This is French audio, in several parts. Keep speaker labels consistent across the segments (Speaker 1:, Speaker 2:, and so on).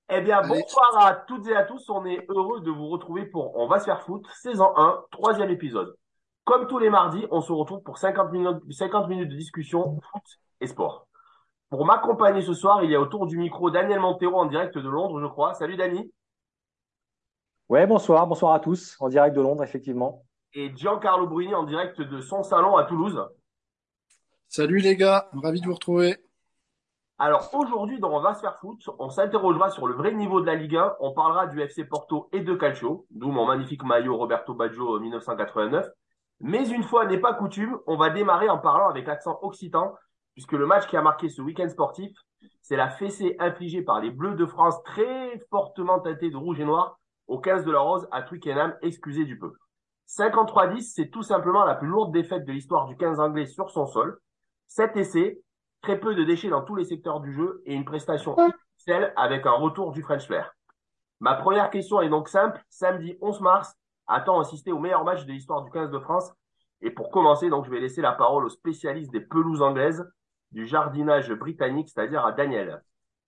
Speaker 1: Eh bien,
Speaker 2: Allez,
Speaker 1: bonsoir à toutes et à tous. On est heureux de vous retrouver pour On va se faire foot, saison 1, troisième épisode. Comme tous les mardis, on se retrouve pour 50 minutes de discussion foot et sport. Pour m'accompagner ce soir, il y a autour du micro Daniel Montero en direct de Londres, je crois. Salut Dani.
Speaker 3: Ouais, bonsoir, bonsoir à tous, en direct de Londres, effectivement.
Speaker 1: Et Giancarlo Bruni en direct de son salon à Toulouse.
Speaker 2: salut les gars, ravi de vous retrouver.
Speaker 1: Alors aujourd'hui, dans On va se faire foot, on s'interrogera sur le vrai niveau de la Ligue 1. On parlera du FC Porto et de Calcio, d'où mon magnifique maillot Roberto Baggio 1989. Mais une fois n'est pas coutume, on va démarrer en parlant avec l'accent occitan, puisque le match qui a marqué ce week-end sportif, c'est la fessée infligée par les Bleus de France, très fortement teintés de rouge et noir, au 15 de la Rose à Twickenham, excusez du peu. 53-10, c'est tout simplement la plus lourde défaite de l'histoire du 15 anglais sur son sol. 7 essais, très peu de déchets dans tous les secteurs du jeu et une prestation XXL avec un retour du French Flair. Ma première question est donc simple. Samedi 11 mars, a-t-on assisté au meilleur match de l'histoire du 15 de France? Et pour commencer, donc, je vais laisser la parole au spécialiste des pelouses anglaises, du jardinage britannique, c'est-à-dire à Daniel.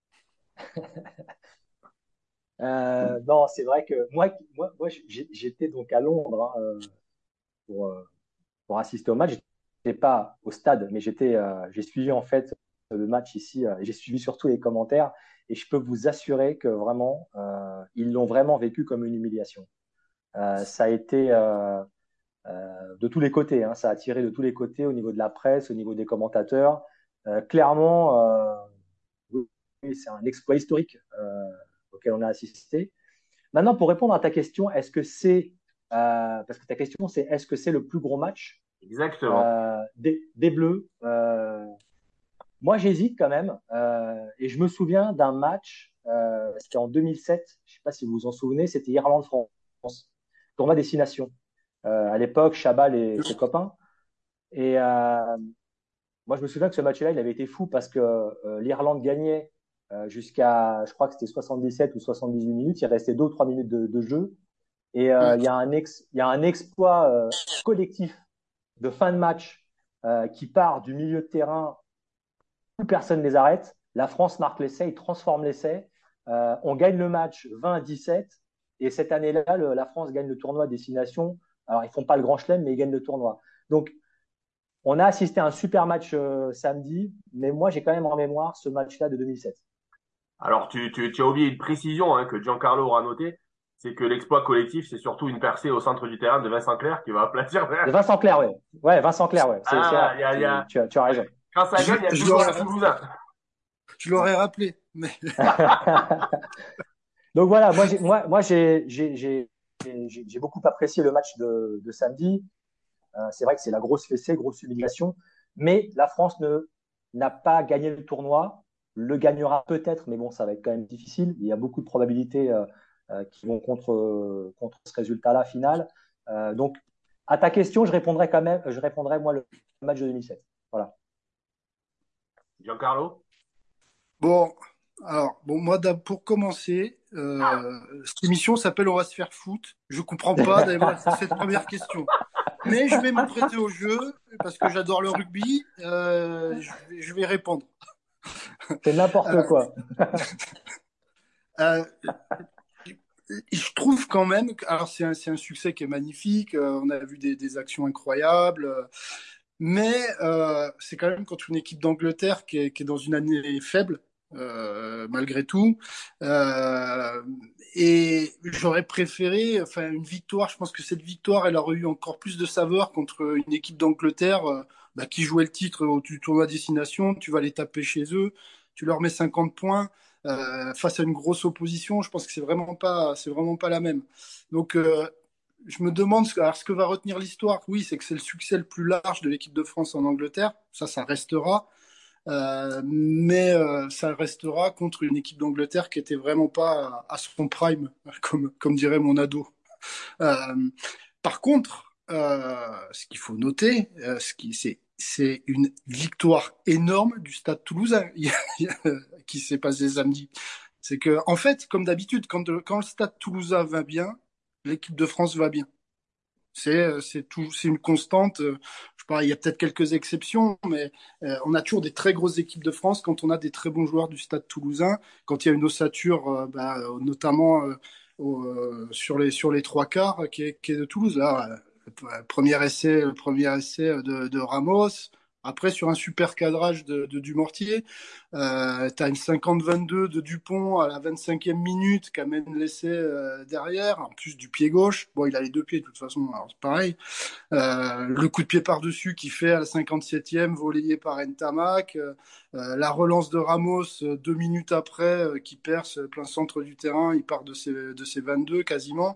Speaker 3: Non, c'est vrai que moi j'étais donc à Londres, hein, pour, euh, pour assister au match. J'étais pas au stade, mais j'ai suivi en fait le match ici, et j'ai suivi surtout les commentaires. Et je peux vous assurer que vraiment, ils l'ont vraiment vécu comme une humiliation. Ça a été de tous les côtés, hein, ça a tiré de tous les côtés au niveau de la presse, au niveau des commentateurs. Clairement, oui, oui, c'est un exploit historique auquel on a assisté. Maintenant, pour répondre à ta question, parce que ta question c'est est-ce que c'est le plus gros match
Speaker 1: Exactement.
Speaker 3: des Bleus? Moi, j'hésite quand même, et je me souviens d'un match, c'était en 2007, je ne sais pas si vous vous en souvenez, c'était Irlande-France, tournoi Destination. À l'époque, Chabal et ses copains. Et moi, je me souviens que ce match-là, il avait été fou parce que l'Irlande gagnait jusqu'à, je crois que c'était 77 ou 78 minutes. Il restait 2 ou 3 minutes de jeu. Et
Speaker 2: Ouais.
Speaker 3: il y a un exploit collectif de fin de match qui part du milieu de terrain, plus personne ne les arrête. La France marque l'essai, ils transforment l'essai. On gagne le match 20-17. Et cette année-là, la France gagne le tournoi à destination. Alors, ils font pas le grand chelem, mais ils gagnent le tournoi. Donc, on a assisté à un super match samedi, mais moi, j'ai quand même en mémoire ce match-là de 2007.
Speaker 1: Alors, tu as oublié une précision hein, que Giancarlo aura noté, c'est que l'exploit collectif, c'est surtout une percée au centre du terrain de Vincent Clerc qui va aplatir.
Speaker 3: De Vincent Clerc, ouais. Ouais, Vincent Clerc, ouais. C'est
Speaker 1: Ah,
Speaker 3: vrai. Tu as raison.
Speaker 1: quand ça
Speaker 2: Je,
Speaker 1: gagne, il y a
Speaker 2: je
Speaker 1: toujours
Speaker 2: l'aurais
Speaker 1: un
Speaker 2: rappelé,
Speaker 1: Toulousain.
Speaker 2: je l'aurais rappelé, mais
Speaker 3: Donc voilà, j'ai beaucoup apprécié le match de samedi. C'est vrai que c'est la grosse fessée, grosse humiliation. Mais la France n'a pas gagné le tournoi, le gagnera peut-être, mais bon, ça va être quand même difficile. Il y a beaucoup de probabilités qui vont contre ce résultat-là final. Donc, à ta question, je répondrai moi le match de 2007. Voilà.
Speaker 1: Giancarlo?
Speaker 2: bon, moi, pour commencer, cette émission s'appelle On va se faire foot. Je comprends pas d'avoir cette première question. Mais je vais me prêter au jeu parce que j'adore le rugby. Je vais répondre.
Speaker 3: C'est n'importe
Speaker 2: Euh,
Speaker 3: quoi.
Speaker 2: euh, je trouve quand même, alors c'est un succès qui est magnifique, on a vu des actions incroyables, mais c'est quand même contre une équipe d'Angleterre qui est dans une année faible, malgré tout. Euh, et j'aurais préféré, enfin, une victoire. Je pense que cette victoire, elle aurait eu encore plus de saveur contre une équipe d'Angleterre bah, qui jouait le titre du tournoi Destination. Tu vas les taper chez eux, tu leur mets 50 points face à une grosse opposition. Je pense que c'est vraiment pas la même. Donc, je me demande alors, ce que va retenir l'histoire. Oui, c'est que c'est le succès le plus large de l'équipe de France en Angleterre. Ça restera. Mais ça restera contre une équipe d'Angleterre qui était vraiment pas à son prime, comme dirait mon ado. Euh, Par contre, ce qu'il faut noter, c'est une victoire énorme du Stade Toulousain qui s'est passé samedi. C'est que, en fait, comme d'habitude, quand le Stade Toulousain va bien, l'équipe de France va bien. C'est une constante. Je il y a peut-être quelques exceptions, mais on a toujours des très grosses équipes de France quand on a des très bons joueurs du Stade Toulousain, quand il y a une ossature, notamment sur les trois quarts, qui est de Toulouse. Là, le premier essai de Ramos. Après, sur un super cadrage de Dumortier, tu as une 50-22 de Dupont à la 25e minute qui amène l'essai derrière, en plus du pied gauche. Bon, il a les deux pieds de toute façon, alors c'est pareil. Le coup de pied par-dessus qui fait à la 57e, volleyé par Ntamak. La relance de Ramos 2 minutes après, qui perce plein centre du terrain, il part de ses 22 quasiment.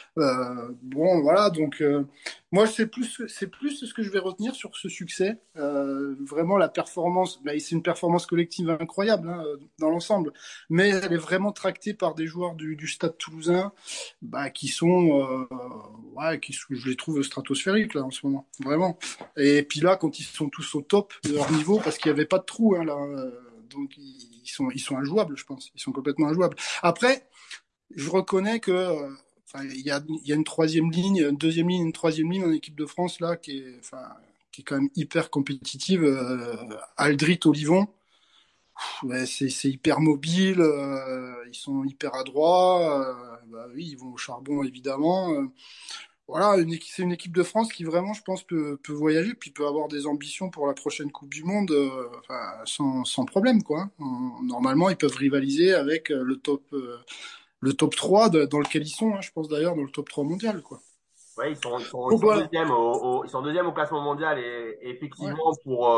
Speaker 2: Bon, voilà, donc moi, c'est plus ce que je vais retenir sur ce succès. Vraiment, la performance, c'est une performance collective incroyable hein, dans l'ensemble, mais elle est vraiment tractée par des joueurs du Stade Toulousain qui sont, ouais, je les trouve stratosphériques là en ce moment, vraiment. Et puis là, quand ils sont tous au top de leur niveau, parce qu'il n'y avait pas de trou hein, là, donc ils sont injouables, je pense. Ils sont complètement injouables. Après, je reconnais que il y a une troisième ligne, une deuxième ligne, une troisième ligne en équipe de France là qui est quand même hyper compétitive. Aldrit, Olivon, ouais, c'est hyper mobile, ils sont hyper adroits. Oui, ils vont au charbon évidemment. Voilà, c'est une équipe de France qui vraiment, je pense, peut voyager, puis peut avoir des ambitions pour la prochaine Coupe du Monde, sans problème, quoi. Normalement, ils peuvent rivaliser avec le top 3 dans lequel ils sont, hein, je pense d'ailleurs, dans le top 3 mondial, quoi.
Speaker 1: Ouais, ils
Speaker 2: Donc
Speaker 1: sont
Speaker 2: voilà.
Speaker 1: deuxièmes ils sont deuxièmes au classement mondial et
Speaker 2: Ouais.
Speaker 1: effectivement,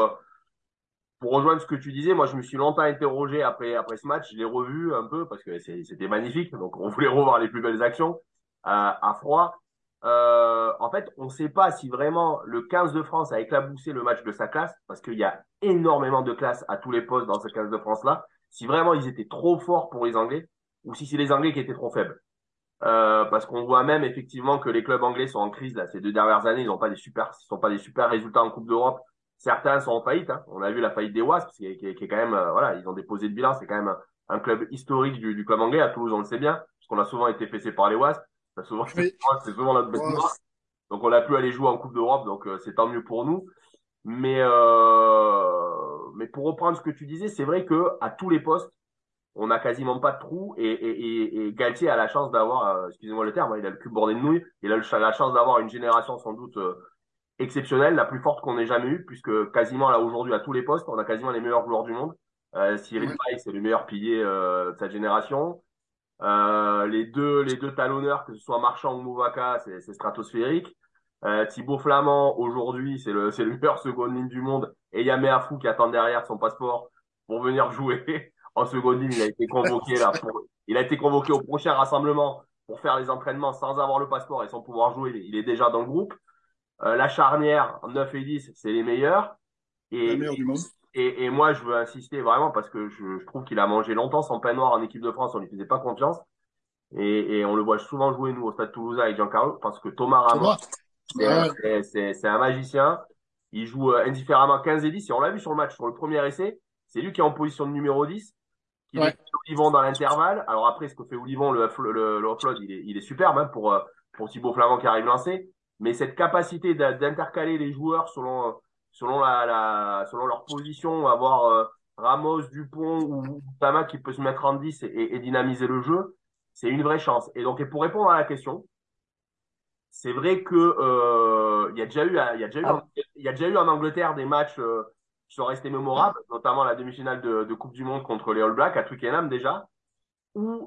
Speaker 1: pour rejoindre ce que tu disais, moi, je me suis longtemps interrogé après ce match. Je l'ai revu un peu parce que c'était magnifique. Donc, on voulait revoir les plus belles actions à froid. En fait, on ne sait pas si vraiment le 15 de France a éclaboussé le match de sa classe parce qu'il y a énormément de classe à tous les postes dans ce 15 de France-là. Si vraiment ils étaient trop forts pour les Anglais ou si c'est les Anglais qui étaient trop faibles. Parce qu'on voit même effectivement que les clubs anglais sont en crise là ces 2 dernières années. Ils sont pas des super résultats en Coupe d'Europe. Certains sont en faillite. Hein. On a vu la faillite des Wasps, qui est quand même voilà, ils ont déposé de bilan. C'est quand même un club historique du club anglais. À Toulouse, on le sait bien, parce qu'on a souvent été fessé par les Wasps.
Speaker 2: Oui.
Speaker 1: C'est souvent notre bête
Speaker 2: Ouais,
Speaker 1: noire. Donc on a pu aller jouer en Coupe d'Europe, donc c'est tant mieux pour nous. Mais pour reprendre ce que tu disais, c'est vrai que à tous les postes on n'a quasiment pas de trous et Galtier a la chance d'avoir, excusez-moi le terme, hein, il a le cul bordé de nouilles, il a la chance d'avoir une génération sans doute exceptionnelle, la plus forte qu'on ait jamais eue, puisque quasiment là aujourd'hui à tous les postes, on a quasiment les meilleurs joueurs du monde. Cyril
Speaker 2: ouais.
Speaker 1: Paille, c'est le meilleur pilier de sa génération. Les deux talonneurs, que ce soit Marchand ou Mouvaka, c'est stratosphérique. Thibaut Flamand, aujourd'hui, c'est le meilleur seconde ligne du monde. Et Yamé Afou qui attend derrière son passeport pour venir jouer en seconde ligne. Il a été convoqué au prochain rassemblement pour faire les entraînements sans avoir le passeport et sans pouvoir jouer. Il est déjà dans le groupe. La charnière, 9 et 10, c'est les meilleurs.
Speaker 2: La
Speaker 1: Et,
Speaker 2: meilleure du monde.
Speaker 1: et moi, je veux insister vraiment parce que je trouve qu'il a mangé longtemps son pain noir en équipe de France. On lui faisait pas confiance. Et on le voit souvent jouer, nous, au Stade Toulousain avec Giancarlo, parce que Thomas Ramos,
Speaker 2: Thomas. Ouais.
Speaker 1: c'est un magicien. Il joue indifféremment 15 et 10. Et on l'a vu sur le match, sur le premier essai. C'est lui qui est en position de numéro 10, qui
Speaker 2: Ouais.
Speaker 1: défend Olivon dans l'intervalle. Alors après, ce que fait Olivon, le offload, il est superbe hein, pour Thibaut Flamand qui arrive lancé. Mais cette capacité d'intercaler les joueurs selon leur position, avoir Ramos, Dupont ou Tama qui peut se mettre en 10 et dynamiser le jeu, c'est une vraie chance. Et pour répondre à la question, c'est vrai que il y a déjà eu en Angleterre des matchs qui sont restés mémorables, notamment la demi-finale de Coupe du Monde contre les All Blacks à Twickenham déjà, ou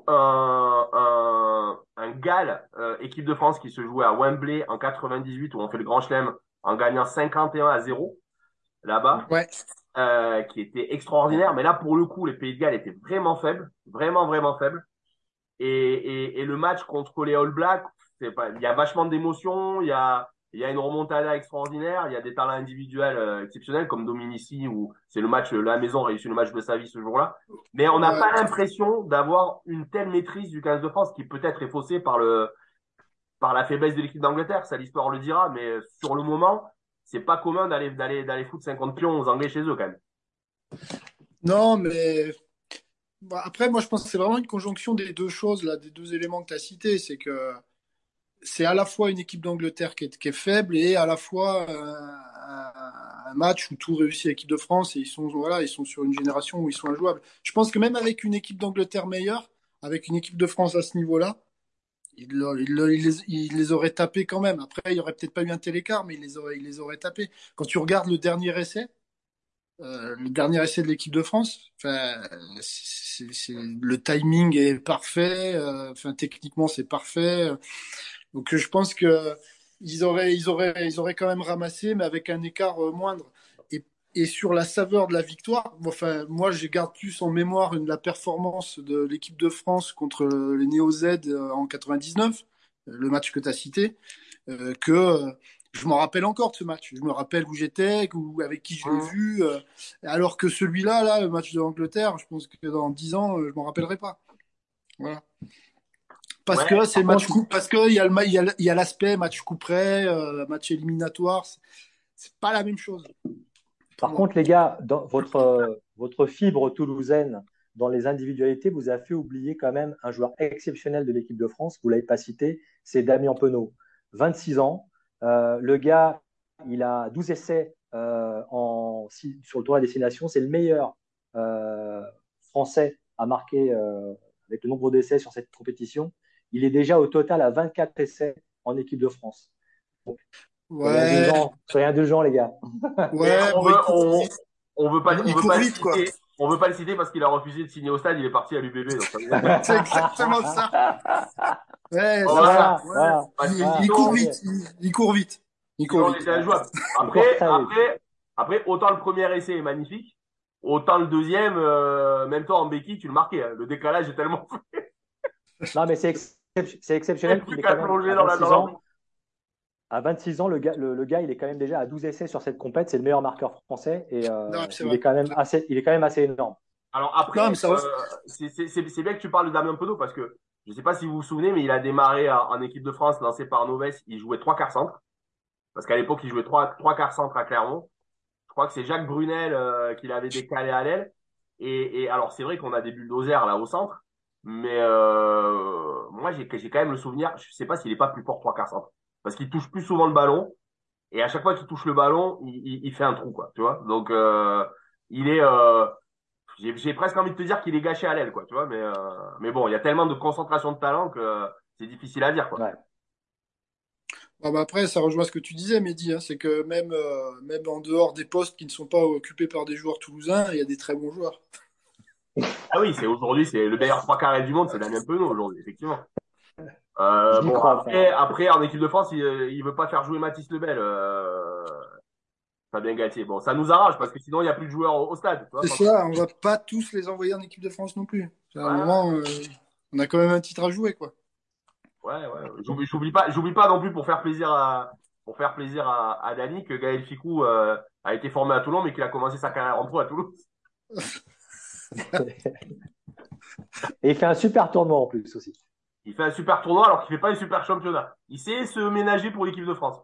Speaker 1: un Galles équipe de France qui se jouait à Wembley en 98 où on fait le Grand Chelem en gagnant 51-0 là-bas,
Speaker 2: Ouais.
Speaker 1: qui était extraordinaire. Mais là, pour le coup, les Pays de Galles étaient vraiment faibles, vraiment, vraiment faibles. Et le match contre les All Blacks, il y a vachement d'émotions, il y a une remontada extraordinaire, il y a des talents individuels exceptionnels comme Dominici où c'est le match, la maison réussit le match de sa vie ce jour-là. Mais on n'a
Speaker 2: Ouais.
Speaker 1: pas l'impression d'avoir une telle maîtrise du 15 de France qui peut-être est faussée par la faiblesse de l'équipe d'Angleterre. Ça, l'histoire le dira, mais sur le moment, c'est pas commun d'aller foutre 50 pions aux Anglais chez eux quand même.
Speaker 2: Non, mais après, moi, je pense que c'est vraiment une conjonction des deux choses, là, des deux éléments que tu as cités. C'est que c'est à la fois une équipe d'Angleterre qui est faible et à la fois un match où tout réussit l'équipe de France et ils sont sur une génération où ils sont injouables. Je pense que même avec une équipe d'Angleterre meilleure, avec une équipe de France à ce niveau-là, il les aurait tapés quand même. Après, il n'y aurait peut-être pas eu un tel écart, mais il les aurait tapés. Quand tu regardes le dernier essai de l'équipe de France, enfin, le timing est parfait, enfin, techniquement c'est parfait. Donc je pense que ils auraient quand même ramassé, mais avec un écart moindre. Et sur la saveur de la victoire, enfin, moi, je garde plus en mémoire la performance de l'équipe de France contre les Néo-Z en 99, le match que tu as cité, que je m'en rappelle encore de ce match. Je me rappelle où j'étais, avec qui je l'ai
Speaker 1: Mmh.
Speaker 2: vu. Alors que celui-là, là, le match de l'Angleterre, je pense que dans 10 ans, je m'en rappellerai pas. Voilà. Parce
Speaker 1: Ouais,
Speaker 2: que c'est
Speaker 3: Par
Speaker 2: match
Speaker 3: contre,
Speaker 2: coup, parce que il y a l'aspect match coup près, match éliminatoire. C'est pas la même chose pour
Speaker 3: Par
Speaker 2: moi.
Speaker 3: contre, les gars, dans votre fibre toulousaine, dans les individualités, vous a fait oublier quand même un joueur exceptionnel de l'équipe de France. Vous ne l'avez pas cité, c'est Damien Penaud. 26 ans. Le gars, il a 12 essais sur le tournoi des destination. C'est le meilleur euh, français à marquer avec le nombre d'essais sur cette compétition. Il est déjà au total à 24 essais en équipe de France.
Speaker 2: Ouais,
Speaker 3: Soyez indulgents, les gars.
Speaker 1: mais
Speaker 2: ouais, bon, il
Speaker 1: on veut
Speaker 2: court
Speaker 1: pas le
Speaker 2: vite, quoi.
Speaker 1: citer. On veut pas le citer parce qu'il a refusé de signer au stade, il est parti à l'UBB, donc ça veut dire
Speaker 2: C'est exactement ça. Ouais, c'est
Speaker 1: voilà.
Speaker 2: ça.
Speaker 3: Voilà,
Speaker 2: Ouais.
Speaker 3: voilà,
Speaker 1: Parce que
Speaker 2: Il court
Speaker 1: sinon,
Speaker 3: ok.
Speaker 2: vite. Il court vite. Il court
Speaker 1: sinon on
Speaker 2: vite.
Speaker 1: était injouable.
Speaker 3: Il court
Speaker 1: Après,
Speaker 3: très vite.
Speaker 1: après, après, autant le premier essai est magnifique, autant le deuxième, même toi en béquille, tu le marquais, hein. Le décalage est tellement fou.
Speaker 3: Non, mais c'est
Speaker 1: Il n'y a
Speaker 3: exceptionnel
Speaker 1: plus
Speaker 3: qu'il est
Speaker 1: qu'à
Speaker 3: quand même
Speaker 1: plonger
Speaker 3: à
Speaker 1: dans
Speaker 3: 26
Speaker 1: l'eau.
Speaker 3: ans. À 26 ans, le gars, il est quand même déjà à 12 essais sur cette compète. C'est le meilleur marqueur français et
Speaker 2: Non, c'est
Speaker 3: il
Speaker 2: vrai.
Speaker 3: est il est quand même assez énorme.
Speaker 1: Alors
Speaker 2: Non, mais
Speaker 1: après,
Speaker 2: ça va.
Speaker 1: c'est bien que tu parles de Damien Penaud parce que je ne sais pas si vous vous souvenez, mais il a démarré en équipe de France, lancé par Noves. Il jouait trois quarts centre parce qu'à l'époque, il jouait trois quarts centre à Clermont. Je crois que c'est Jacques Brunel qui l'avait décalé à l'aile. Et alors, c'est vrai qu'on a des bulldozers là au centre, mais moi, j'ai quand même le souvenir, je sais pas s'il est pas plus fort trois quarts centre parce qu'il touche plus souvent le ballon. Et à chaque fois qu'il touche le ballon, il fait un trou, quoi, tu vois. Donc, il est, j'ai presque envie de te dire qu'il est gâché à l'aile, quoi, tu vois. Mais bon, il y a tellement de concentration de talent que c'est difficile à dire, quoi.
Speaker 3: Ouais.
Speaker 2: Ah bah après, ça rejoint ce que tu disais, Mehdi, hein, c'est que même en dehors des postes qui ne sont pas occupés par des joueurs toulousains, il y a des très bons joueurs.
Speaker 1: Ah oui, c'est le meilleur trois quarts du monde, c'est Damien Penaud aujourd'hui, effectivement.
Speaker 3: J'y
Speaker 1: Bon,
Speaker 3: crois pas.
Speaker 1: après, en équipe de France, il veut pas faire jouer Mathis Lebel, Fabien Galtier. Bon, ça nous arrange parce que sinon, il y a plus de joueurs au stade, tu vois.
Speaker 2: C'est ça, on va pas tous les envoyer en équipe de France non plus. À un
Speaker 1: Ouais,
Speaker 2: moment, on a quand même un titre à jouer, quoi.
Speaker 1: ouais, ouais. J'oublie pas non plus pour faire plaisir à Dany que Gaël Ficou a été formé à Toulon, mais qu'il a commencé sa carrière en pro à Toulouse.
Speaker 3: Et il fait un super tournoi en plus aussi.
Speaker 1: Il fait un super tournoi alors qu'il fait pas un super championnat. Il sait se ménager pour l'équipe de France.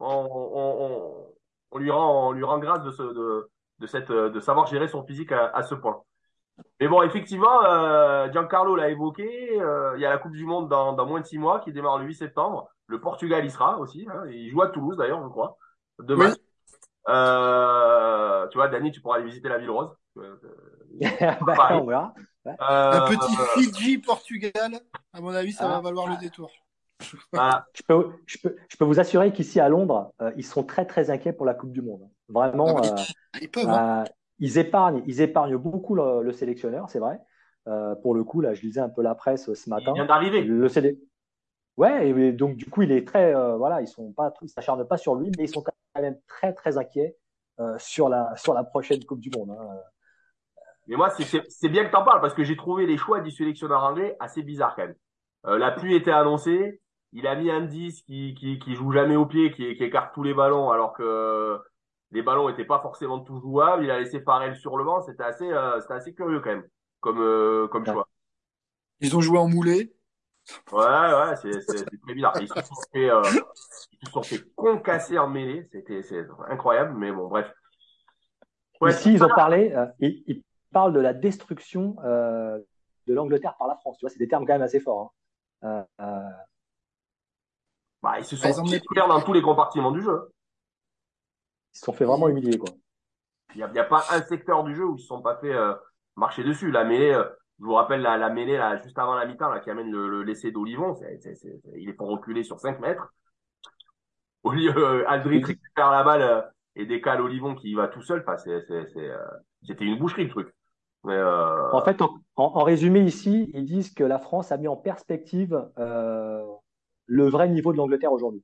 Speaker 1: On lui rend grâce de savoir gérer son physique à ce point. Mais bon, effectivement, Giancarlo l'a évoqué. Il y a la Coupe du Monde dans moins de 6 mois qui démarre le 8 septembre. Le Portugal y sera aussi, hein. Il joue à Toulouse d'ailleurs, je crois. Deux
Speaker 2: Oui,
Speaker 1: matchs. Tu vois, Dany, tu pourras aller visiter la ville rose.
Speaker 3: Ben,
Speaker 1: Pareil.
Speaker 3: on verra. Ouais.
Speaker 2: un
Speaker 1: Euh,
Speaker 2: petit Fidji-Portugal, à mon avis, ça va
Speaker 3: Ah,
Speaker 2: valoir le détour.
Speaker 1: voilà.
Speaker 3: je peux vous assurer qu'ici à Londres, ils sont très très inquiets pour la Coupe du Monde.
Speaker 2: Ah
Speaker 3: Vraiment,
Speaker 2: bah, ils peuvent, hein.
Speaker 3: Euh, ils épargnent beaucoup le sélectionneur, c'est vrai. Pour le coup, là, je lisais un peu la presse ce
Speaker 1: Il vient
Speaker 3: matin.
Speaker 1: d'arriver.
Speaker 3: Ouais, et donc du coup, il est très, voilà, ils s'acharnent pas sur lui, mais ils sont quand même très très inquiets sur la prochaine Coupe du Monde, hein.
Speaker 1: Mais moi, c'est bien que t'en parles parce que j'ai trouvé les choix du sélectionneur anglais assez bizarres quand même. La pluie était annoncée. Il a mis un 10 qui joue jamais au pied, qui écarte tous les ballons alors que les ballons étaient pas forcément tout jouables. Il a laissé Farrell sur le banc. C'était assez curieux quand même comme
Speaker 3: Ouais.
Speaker 1: choix.
Speaker 2: Ils ont joué en moulé.
Speaker 1: Ouais, ouais, c'est très bizarre. Ils se sont fait concasser en mêlée. C'est incroyable, mais bon, bref. Ouais, tout
Speaker 3: Ici, ils
Speaker 1: ça.
Speaker 3: ont parlé, ils parlent de la destruction de l'Angleterre par la France. Tu vois, c'est des termes quand même assez forts, hein.
Speaker 1: Ils se
Speaker 2: Bah,
Speaker 1: sont
Speaker 2: ils en
Speaker 1: fait
Speaker 2: mettaient
Speaker 1: détruire dans tous les compartiments du jeu.
Speaker 3: Ils se sont fait vraiment humilier, quoi.
Speaker 1: Il y a pas un secteur du jeu où ils se sont pas fait marcher dessus. La mêlée, je vous rappelle la mêlée là, juste avant la mi-temps là, qui amène l'essai d'Olivon. Il est pour reculer sur 5 mètres. Au lieu, Aldrit
Speaker 3: Oui.
Speaker 1: récupère la balle et décale Olivon qui y va tout seul. Enfin, c'était une boucherie le truc. Mais
Speaker 3: En fait, en résumé ici, ils disent que la France a mis en perspective le vrai niveau de l'Angleterre aujourd'hui.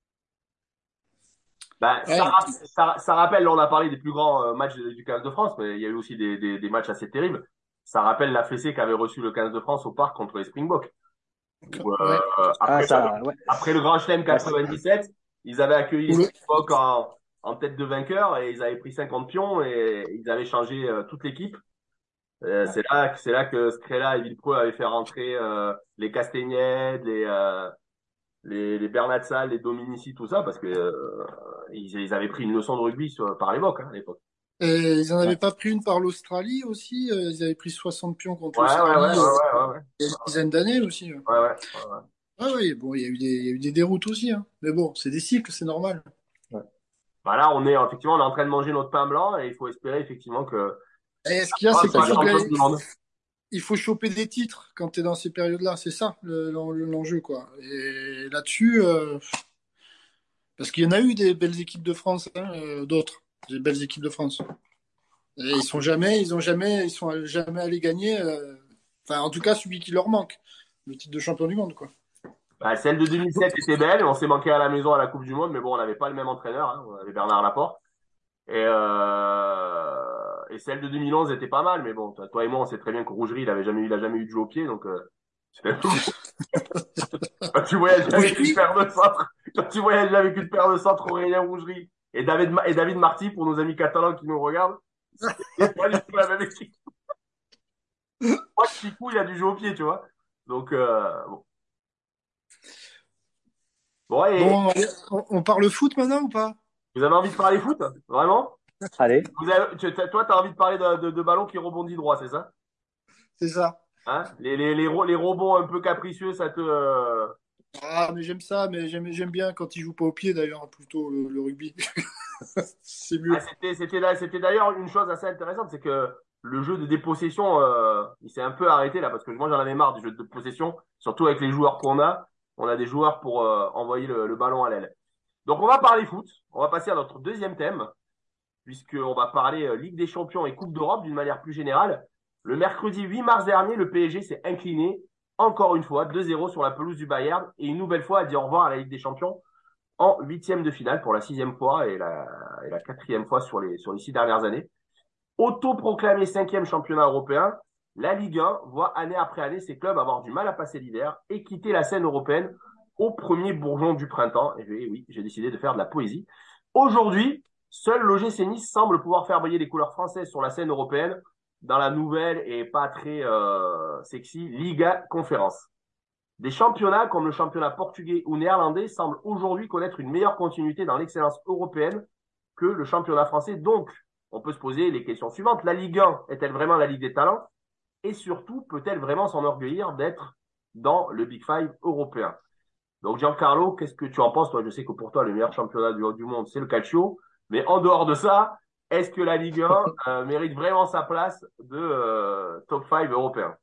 Speaker 2: ouais,
Speaker 1: ça rappelle, là on a parlé des plus grands matchs du 15 de France, mais il y a eu aussi des matchs assez terribles. Ça rappelle la fessée qu'avait reçu le 15 de France au parc contre les Springboks. Où,
Speaker 2: ouais.
Speaker 3: Ah,
Speaker 1: après,
Speaker 3: ça, ouais.
Speaker 1: après le Grand Chelem
Speaker 3: Bah,
Speaker 1: 97, ils avaient accueilli les
Speaker 2: Ou le-
Speaker 1: Springboks en tête de vainqueur et ils avaient pris 50 pions et ils avaient changé toute l'équipe. C'est là que Scrella et Villepreux avaient fait rentrer les Castagnède, les Bernat Salle, les Dominici, tout ça, parce que ils avaient pris une leçon de rugby par les Bocs, hein, à l'époque.
Speaker 2: Et ils en
Speaker 3: ouais.
Speaker 2: avaient pas pris une par l'Australie aussi. Ils avaient pris 60 pions contre
Speaker 1: Ouais, ouais, ouais,
Speaker 2: l'Australie
Speaker 1: ouais, ouais, ouais,
Speaker 2: il y a une dizaine d'années aussi.
Speaker 1: ouais, ouais, ouais, ouais.
Speaker 2: Ah oui, bon, il y a eu des déroutes aussi, hein. Mais bon, c'est des cycles, c'est normal.
Speaker 3: Ouais.
Speaker 1: Bah là, on est en train de manger notre pain blanc et il faut espérer effectivement que
Speaker 2: Et ce qu'il y a,
Speaker 1: on
Speaker 2: c'est
Speaker 3: Ça
Speaker 2: qu'il
Speaker 1: soit
Speaker 2: faut
Speaker 3: dure.
Speaker 1: champion
Speaker 2: gagner,
Speaker 1: du monde.
Speaker 2: il faut choper des titres quand tu es dans ces périodes-là. C'est ça l'enjeu, quoi. Et là-dessus, parce qu'il y en a eu des belles équipes de France, hein, d'autres, des belles équipes de France. Et ils sont jamais allés gagner. Enfin, en tout cas, celui qui leur manque, le titre de champion du monde, quoi.
Speaker 1: Bah, celle de 2007 était belle, on s'est manqué à la maison à la Coupe du Monde, mais bon, on n'avait pas le même entraîneur, hein, on avait Bernard Laporte. Et celle de 2011 était pas mal, mais bon, toi et moi, on sait très bien que Rougerie, il a jamais eu de jeu au pied, donc quand tu voyages avec une
Speaker 2: Rougerie,
Speaker 1: paire de centres, quand tu voyages avec une paire de centres, Aurélien Rougerie et David Marty, pour nos amis catalans qui nous regardent, c'est pas du tout la même équipe. Moi, Chicou, il a du jeu au pied, tu vois. Donc, bon. Bon, et
Speaker 2: bon, on parle foot maintenant ou pas?
Speaker 1: vous avez envie de parler foot? Vraiment?
Speaker 3: Allez.
Speaker 1: Toi, t'as envie de parler de ballon qui rebondit droit, c'est ça?
Speaker 2: C'est ça.
Speaker 1: Hein? Les rebonds un peu capricieux, ça te.
Speaker 2: Ah, mais j'aime ça, mais j'aime bien quand ils jouent pas au pied d'ailleurs, plutôt le rugby. C'est
Speaker 1: Ah,
Speaker 2: mieux.
Speaker 1: c'était d'ailleurs une chose assez intéressante, c'est que le jeu de dépossession, il s'est un peu arrêté là, parce que moi j'en avais marre du jeu de possession, surtout avec les joueurs qu'on a. On a des joueurs pour envoyer le ballon à l'aile. Donc on va parler foot. On va passer à notre deuxième thème, puisqu'on va parler Ligue des Champions et Coupe d'Europe d'une manière plus générale. Le mercredi 8 mars dernier, le PSG s'est incliné encore une fois 2-0 sur la pelouse du Bayern et une nouvelle fois a dit au revoir à la Ligue des Champions en huitième de finale pour la sixième fois et la quatrième fois sur les 6 dernières années. Autoproclamé cinquième championnat européen, la Ligue 1 voit année après année ses clubs avoir du mal à passer l'hiver et quitter la scène européenne au premier bourgeon du printemps. Et oui, j'ai décidé de faire de la poésie. Aujourd'hui, seul l'OGC Nice semble pouvoir faire briller les couleurs françaises sur la scène européenne dans la nouvelle et pas très sexy Liga Conférence. Des championnats comme le championnat portugais ou néerlandais semblent aujourd'hui connaître une meilleure continuité dans l'excellence européenne que le championnat français. Donc, on peut se poser les questions suivantes. La Ligue 1 est-elle vraiment la Ligue des talents? Et surtout, peut-elle vraiment s'enorgueillir d'être dans le Big Five européen? Donc, Giancarlo, qu'est-ce que tu en penses? Toi, je sais que pour toi, le meilleur championnat du monde, c'est le calcio. Mais en dehors de ça, est-ce que la Ligue 1 mérite vraiment sa place de top 5 européen?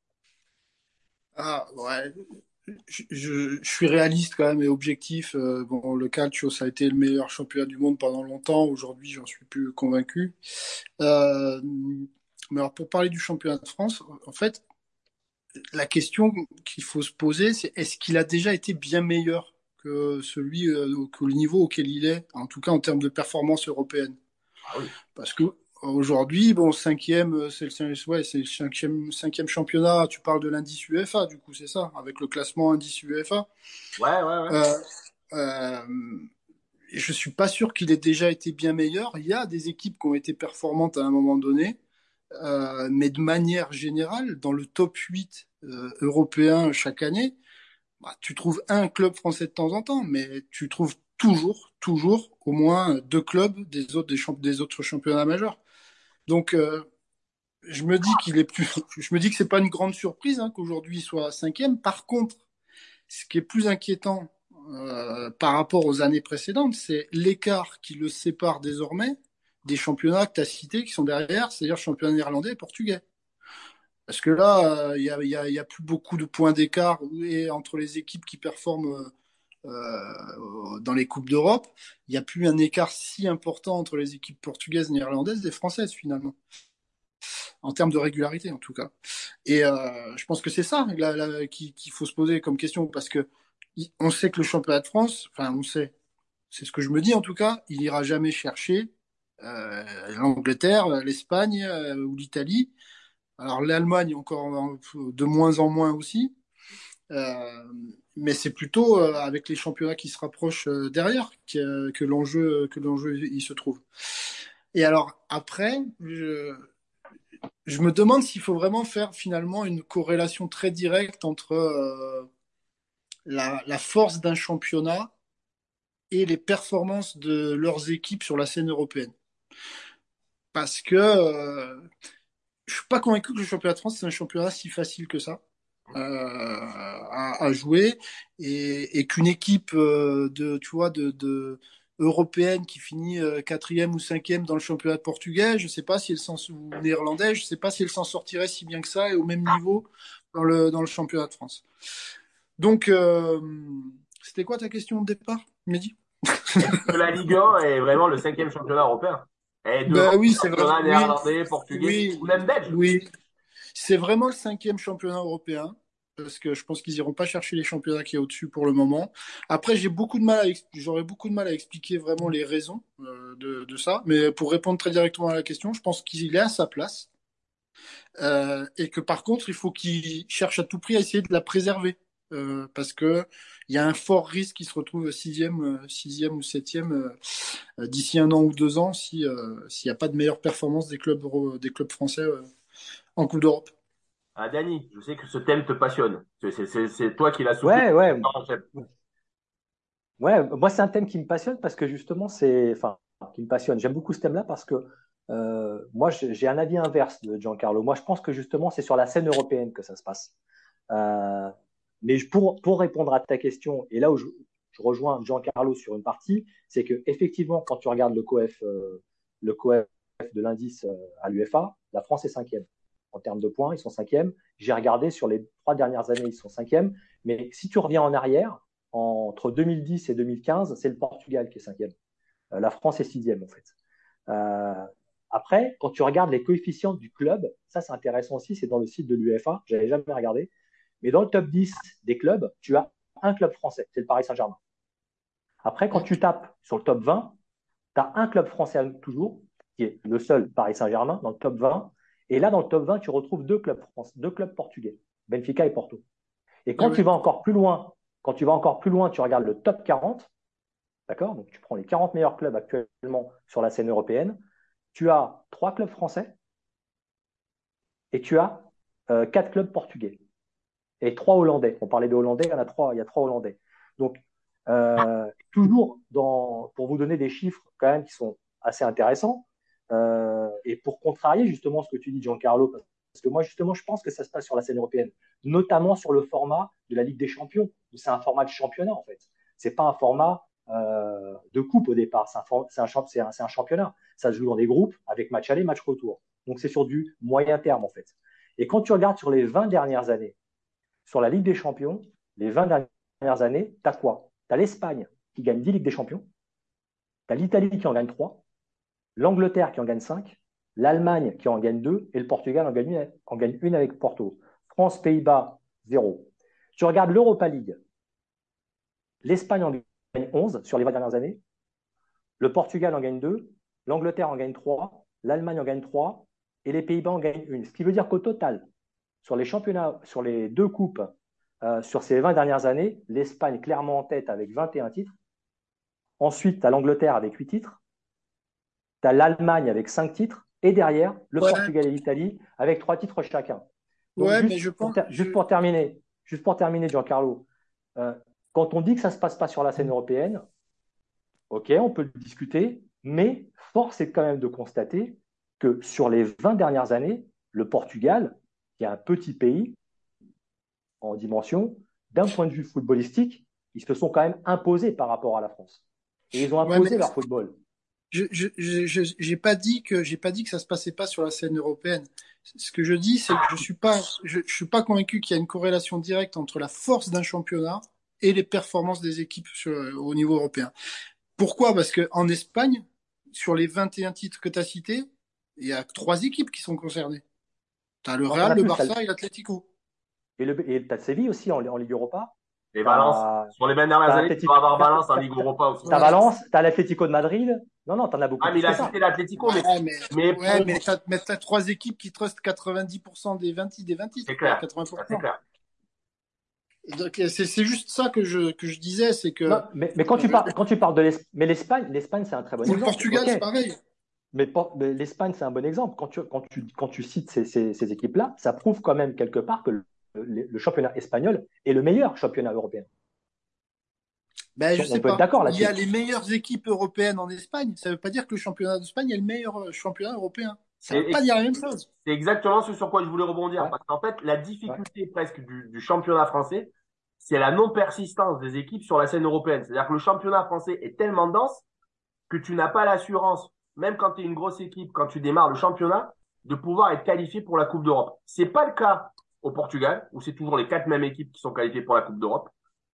Speaker 2: Ah, ouais. Je suis réaliste quand même et objectif. Bon, le calcio, ça a été le meilleur championnat du monde pendant longtemps. Aujourd'hui, j'en suis plus convaincu. Euh, mais alors, pour parler du championnat de France, en fait, la question qu'il faut se poser, c'est est-ce qu'il a déjà été bien meilleur que que le niveau auquel il est, en tout cas en termes de performance européenne?
Speaker 1: Ah oui.
Speaker 2: Parce que aujourd'hui, bon, cinquième, c'est le cinquième championnat. Tu parles de l'indice UEFA, du coup, c'est ça, avec le classement indice UEFA.
Speaker 1: Ouais, ouais, ouais.
Speaker 2: Euh, euh, je suis pas sûr qu'il ait déjà été bien meilleur. Il y a des équipes qui ont été performantes à un moment donné, mais de manière générale, dans le top 8 européen chaque année, bah, tu trouves un club français de temps en temps, mais tu trouves toujours au moins deux clubs des autres championnats majeurs. Donc, je me dis je me dis que c'est pas une grande surprise hein, qu'aujourd'hui il soit cinquième. Par contre, ce qui est plus inquiétant, par rapport aux années précédentes, c'est l'écart qui le sépare désormais des championnats que tu as cités qui sont derrière, c'est-à-dire championnat néerlandais et portugais. Parce que là, il y a plus beaucoup de points d'écart entre les équipes qui performent dans les Coupes d'Europe. Il n'y a plus un écart si important entre les équipes portugaises, néerlandaises et françaises, finalement, en termes de régularité, en tout cas. Et je pense que c'est ça qu'il faut se poser comme question, parce que on sait que le championnat de France, enfin, on sait, c'est ce que je me dis en tout cas, il ira jamais chercher l'Angleterre, l'Espagne ou l'Italie. Alors l'Allemagne encore de moins en moins aussi, euh, mais c'est plutôt avec les championnats qui se rapprochent derrière que l'enjeu il se trouve. Et alors après, je me demande s'il faut vraiment faire finalement une corrélation très directe entre la force d'un championnat et les performances de leurs équipes sur la scène européenne. Parce que je suis pas convaincu que le championnat de France c'est un championnat si facile que ça à jouer et qu'une équipe tu vois, de européenne qui finit quatrième ou cinquième dans le championnat portugais, je sais pas si elle ou néerlandais, je sais pas si elle s'en sortirait si bien que ça et au même niveau dans le championnat de France. Donc, c'était quoi ta question de départ, Mehdi?
Speaker 1: Est-ce que la Ligue 1 est vraiment le cinquième championnat européen? Et devant
Speaker 2: Ben
Speaker 1: les
Speaker 2: oui, c'est vrai.
Speaker 1: championnats
Speaker 2: Oui,
Speaker 1: néerlandais, portugais
Speaker 2: oui,
Speaker 1: ou même belges?
Speaker 2: oui. C'est vraiment le cinquième championnat européen, parce que je pense qu'ils iront pas chercher les championnats qui est au-dessus pour le moment. Après, j'aurais beaucoup de mal à expliquer vraiment les raisons de ça, mais pour répondre très directement à la question, je pense qu'il est à sa place et que par contre, il faut qu'il cherche à tout prix à essayer de la préserver. Parce que il y a un fort risque qu'il se retrouve sixième ou septième d'ici 1 an ou 2 ans s'il n'y a pas de meilleure performance des clubs français en Coupe d'Europe.
Speaker 1: Ah, Dani, je sais que ce thème te passionne. C'est toi qui l'as soufflé.
Speaker 3: Ouais, ouais, ouais. Moi, c'est un thème qui me passionne parce que justement, enfin, qui me passionne. J'aime beaucoup ce thème-là parce que moi, j'ai un avis inverse de Giancarlo. Moi, je pense que justement, c'est sur la scène européenne que ça se passe. Euh, mais pour répondre à ta question, et là où je rejoins Giancarlo sur une partie, c'est que effectivement, quand tu regardes le coef de l'indice à l'UEFA, la France est cinquième. En termes de points, ils sont cinquième. J'ai regardé sur les 3 dernières années, ils sont cinquième. Mais si tu reviens en arrière, entre 2010 et 2015, c'est le Portugal qui est cinquième. La France est sixième, en fait. Euh, Après, quand tu regardes les coefficients du club, ça c'est intéressant aussi, c'est dans le site de l'UEFA, je n'avais jamais regardé, mais dans le top 10 des clubs, tu as un club français, c'est le Paris Saint-Germain. Après, quand tu tapes sur le top 20, tu as un club français toujours, qui est le seul Paris Saint-Germain dans le top 20. Et là, dans le top 20, tu retrouves deux clubs portugais, Benfica et Porto. Et
Speaker 2: Ah
Speaker 3: quand
Speaker 2: oui.
Speaker 3: tu vas encore plus loin, tu regardes le top 40, d'accord? Donc tu prends les 40 meilleurs clubs actuellement sur la scène européenne, tu as 3 clubs français et tu as 4 clubs portugais et 3 Hollandais. On parlait de Hollandais, il y a 3 Hollandais. Donc, toujours pour vous donner des chiffres quand même qui sont assez intéressants, et pour contrarier justement ce que tu dis, Giancarlo, parce que moi justement, je pense que ça se passe sur la scène européenne, notamment sur le format de la Ligue des Champions. C'est un format de championnat en fait. C'est pas un format de coupe au départ. C'est un championnat. Ça se joue dans des groupes avec match aller, match retour. Donc c'est sur du moyen terme en fait. Et quand tu regardes sur les 20 dernières années, sur la Ligue des Champions, les 20 dernières années, tu as quoi? Tu as l'Espagne qui gagne 10 Ligues des Champions, tu as l'Italie qui en gagne 3, l'Angleterre qui en gagne 5, l'Allemagne qui en gagne 2 et le Portugal en gagne une avec Porto. France, Pays-Bas, 0. Tu regardes l'Europa League, l'Espagne en gagne 11 sur les 20 dernières années, le Portugal en gagne 2, l'Angleterre en gagne 3, l'Allemagne en gagne 3 et les Pays-Bas en gagnent 1. Ce qui veut dire qu'au total, sur les championnats, sur les 2 coupes, sur ces 20 dernières années, l'Espagne clairement en tête avec 21 titres. Ensuite, tu as l'Angleterre avec 8 titres. Tu as l'Allemagne avec 5 titres. Et derrière, le
Speaker 2: Ouais,
Speaker 3: Portugal et l'Italie avec 3 titres chacun. Donc,
Speaker 2: ouais, mais je pense.
Speaker 3: juste pour terminer, Giancarlo, quand on dit que ça ne se passe pas sur la scène européenne, ok, on peut le discuter, mais force est quand même de constater que sur les 20 dernières années, le Portugal, qui est un petit pays en dimension, d'un point de vue footballistique, ils se sont quand même imposés par rapport à la France. Et ils ont
Speaker 2: Ouais,
Speaker 3: imposé
Speaker 2: mais
Speaker 3: leur football.
Speaker 2: j'ai pas dit que ça se passait pas sur la scène européenne. Ce que je dis, c'est que je suis pas convaincu qu'il y a une corrélation directe entre la force d'un championnat et les performances des équipes au niveau européen. Pourquoi? Parce que en Espagne, sur les 21 titres que tu as cités, il y a 3 équipes qui sont concernées. Tu as le
Speaker 3: Non, t'en
Speaker 2: Real,
Speaker 3: as
Speaker 2: le
Speaker 3: plus.
Speaker 2: Barça et l'Atlético.
Speaker 3: Et t'as Séville aussi en Ligue Europa.
Speaker 1: Et Valence,
Speaker 3: T'as
Speaker 1: sur les 20 dernières
Speaker 3: t'as
Speaker 1: années, tu vas avoir Valence en Ligue
Speaker 3: t'as-
Speaker 1: Europa aussi.
Speaker 2: Voilà.
Speaker 3: Valence, t'as l'Atlético de Madrid. Non, t'en as beaucoup
Speaker 1: Ah, mais
Speaker 3: plus
Speaker 1: il
Speaker 3: que
Speaker 1: a
Speaker 3: ça.
Speaker 1: cité l'Atlético, mais
Speaker 2: Ouais, mais t'as 3 équipes qui trustent 90% des 20 titres,
Speaker 1: c'est
Speaker 2: quoi,
Speaker 1: clair. Ça, c'est
Speaker 2: 80%.
Speaker 1: clair.
Speaker 2: Donc, c'est juste ça que je disais, c'est
Speaker 3: Non,
Speaker 2: que,
Speaker 3: mais quand tu parles de l'Espagne, mais l'Espagne, c'est un très bon
Speaker 2: ou le
Speaker 3: exemple.
Speaker 2: Portugal,
Speaker 3: Ok,
Speaker 2: c'est pareil.
Speaker 3: mais l'Espagne, c'est un bon exemple. Quand tu cites ces équipes-là, ça prouve quand même quelque part que le championnat espagnol est le meilleur championnat européen.
Speaker 2: Ben, je
Speaker 3: On
Speaker 2: sais
Speaker 3: peut être
Speaker 2: pas.
Speaker 3: d'accord
Speaker 2: Il y a
Speaker 3: là-dessus.
Speaker 2: les meilleures équipes européennes en Espagne. Ça veut pas dire que le championnat d'Espagne est le meilleur championnat européen. Ça veut
Speaker 1: Et
Speaker 2: pas dire la même chose.
Speaker 1: c'est exactement ce sur quoi je voulais rebondir.
Speaker 3: Ouais,
Speaker 1: Parce qu'en fait, la
Speaker 3: ouais.
Speaker 1: difficulté presque du championnat français, c'est la non-persistance des équipes sur la scène européenne. C'est-à-dire que le championnat français est tellement dense que tu n'as pas l'assurance, même quand tu es une grosse équipe, quand tu démarres le championnat, de pouvoir être qualifié pour la Coupe d'Europe. C'est pas le cas au Portugal, où c'est toujours les 4 mêmes équipes qui sont qualifiées pour la Coupe d'Europe,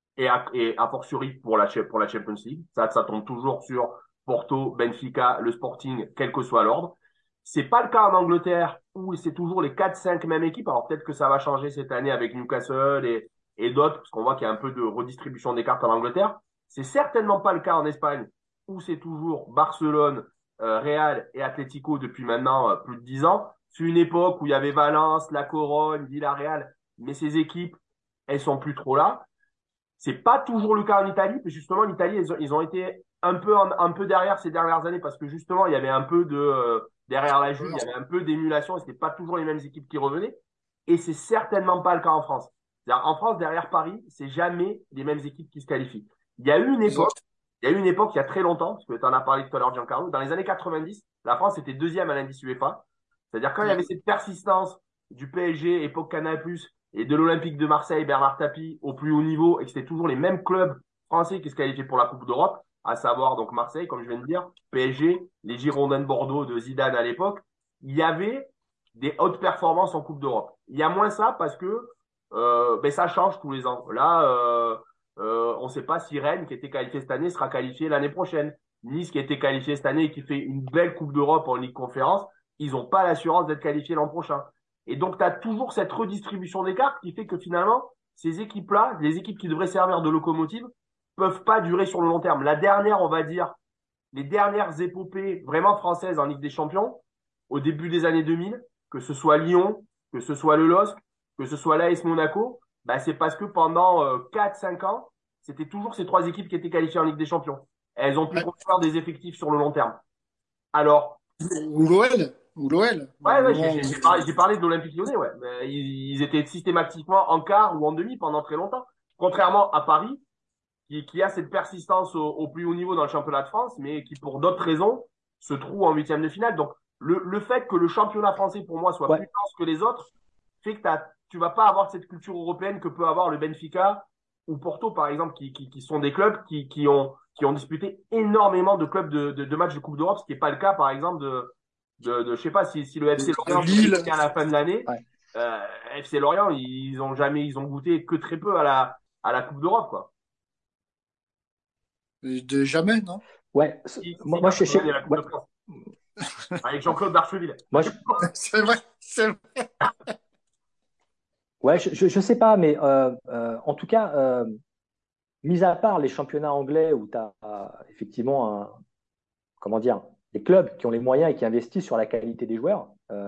Speaker 1: et a fortiori pour la Champions League. Ça tombe toujours sur Porto, Benfica, le Sporting, quel que soit l'ordre. C'est pas le cas en Angleterre, où c'est toujours les 4-5 mêmes équipes. Alors peut-être que ça va changer cette année avec Newcastle et d'autres, parce qu'on voit qu'il y a un peu de redistribution des cartes en Angleterre. C'est certainement pas le cas en Espagne, où c'est toujours Barcelone, Real et Atlético depuis maintenant plus de 10 ans. C'est une époque où il y avait Valence, La Corogne, Villarreal, mais ces équipes, elles sont plus trop là. C'est pas toujours le cas en Italie, mais justement en Italie, ils ont été un peu derrière ces dernières années parce que justement il y avait un peu de derrière la Juve, il y avait un peu d'émulation et c'était pas toujours les mêmes équipes qui revenaient. Et c'est certainement pas le cas en France. C'est-à-dire, en France, derrière Paris, c'est jamais les mêmes équipes qui se qualifient. Il y a eu une
Speaker 2: Ils ont-
Speaker 1: époque, il y a eu une époque il y a très longtemps, parce que tu en as parlé tout à l'heure, Giancarlo, dans les années 90, la France était deuxième à l'indice UEFA. C'est-à-dire quand il y
Speaker 2: Ouais.
Speaker 1: avait cette persistance du PSG, époque Canal+, et de l'Olympique de Marseille, Bernard Tapie, au plus haut niveau, et que c'était toujours les mêmes clubs français qui se qualifiaient pour la Coupe d'Europe, à savoir donc Marseille, comme je viens de dire, PSG, les Girondins de Bordeaux de Zidane à l'époque, il y avait des hautes performances en Coupe d'Europe. Il y a moins ça parce que ben, ça change tous les ans. Là, on ne sait pas si Rennes, qui était qualifié cette année, sera qualifié l'année prochaine. Nice, qui était qualifié cette année et qui fait une belle Coupe d'Europe en Ligue Conférence, ils n'ont pas l'assurance d'être qualifiés l'an prochain. Et donc, tu as toujours cette redistribution des cartes qui fait que finalement, ces équipes-là, les équipes qui devraient servir de locomotive, peuvent pas durer sur le long terme. La dernière, on va dire, les dernières épopées vraiment françaises en Ligue des Champions, au début des années 2000, que ce soit Lyon, que ce soit le LOSC, que ce soit l'AS Monaco, bah, c'est parce que pendant 4-5 ans, c'était toujours ces 3 équipes qui étaient qualifiées en Ligue des Champions. Elles ont pu
Speaker 2: Ouais.
Speaker 1: construire des effectifs sur le long terme. Alors,
Speaker 2: Ou l'OL. Ou l'OL. À un
Speaker 1: ouais,
Speaker 2: moment
Speaker 1: j'ai parlé de l'Olympique Lyonnais, ouais. Mais ils étaient systématiquement en quart ou en demi pendant très longtemps. Contrairement à Paris, qui a cette persistance au plus haut niveau dans le championnat de France, mais qui, pour d'autres raisons, se trouve en huitième de finale. Donc, le fait que le championnat français, pour moi, soit plus
Speaker 3: Ouais.
Speaker 1: dense que les autres, fait que tu vas pas avoir cette culture européenne que peut avoir le Benfica ou Porto, par exemple, qui sont des clubs qui ont disputé énormément de clubs de matchs de Coupe d'Europe, ce qui n'est pas le cas, par exemple, je sais pas, si le FC
Speaker 2: de
Speaker 1: Lorient se
Speaker 2: Lille.
Speaker 1: qualifie à la fin de l'année,
Speaker 3: Ouais.
Speaker 1: euh, FC Lorient, ils ont goûté que très peu à la Coupe d'Europe, quoi.
Speaker 2: De jamais, non?
Speaker 3: Ouais.
Speaker 1: Si,
Speaker 3: Moi,
Speaker 1: quand on gagne la Coupe
Speaker 3: ouais.
Speaker 1: de France, avec Jean-Claude Darcheville.
Speaker 3: Moi,
Speaker 2: C'est vrai. C'est vrai.
Speaker 3: ouais, je sais pas, mais en tout cas, mis à part les championnats anglais où tu as effectivement comment dire, des clubs qui ont les moyens et qui investissent sur la qualité des joueurs,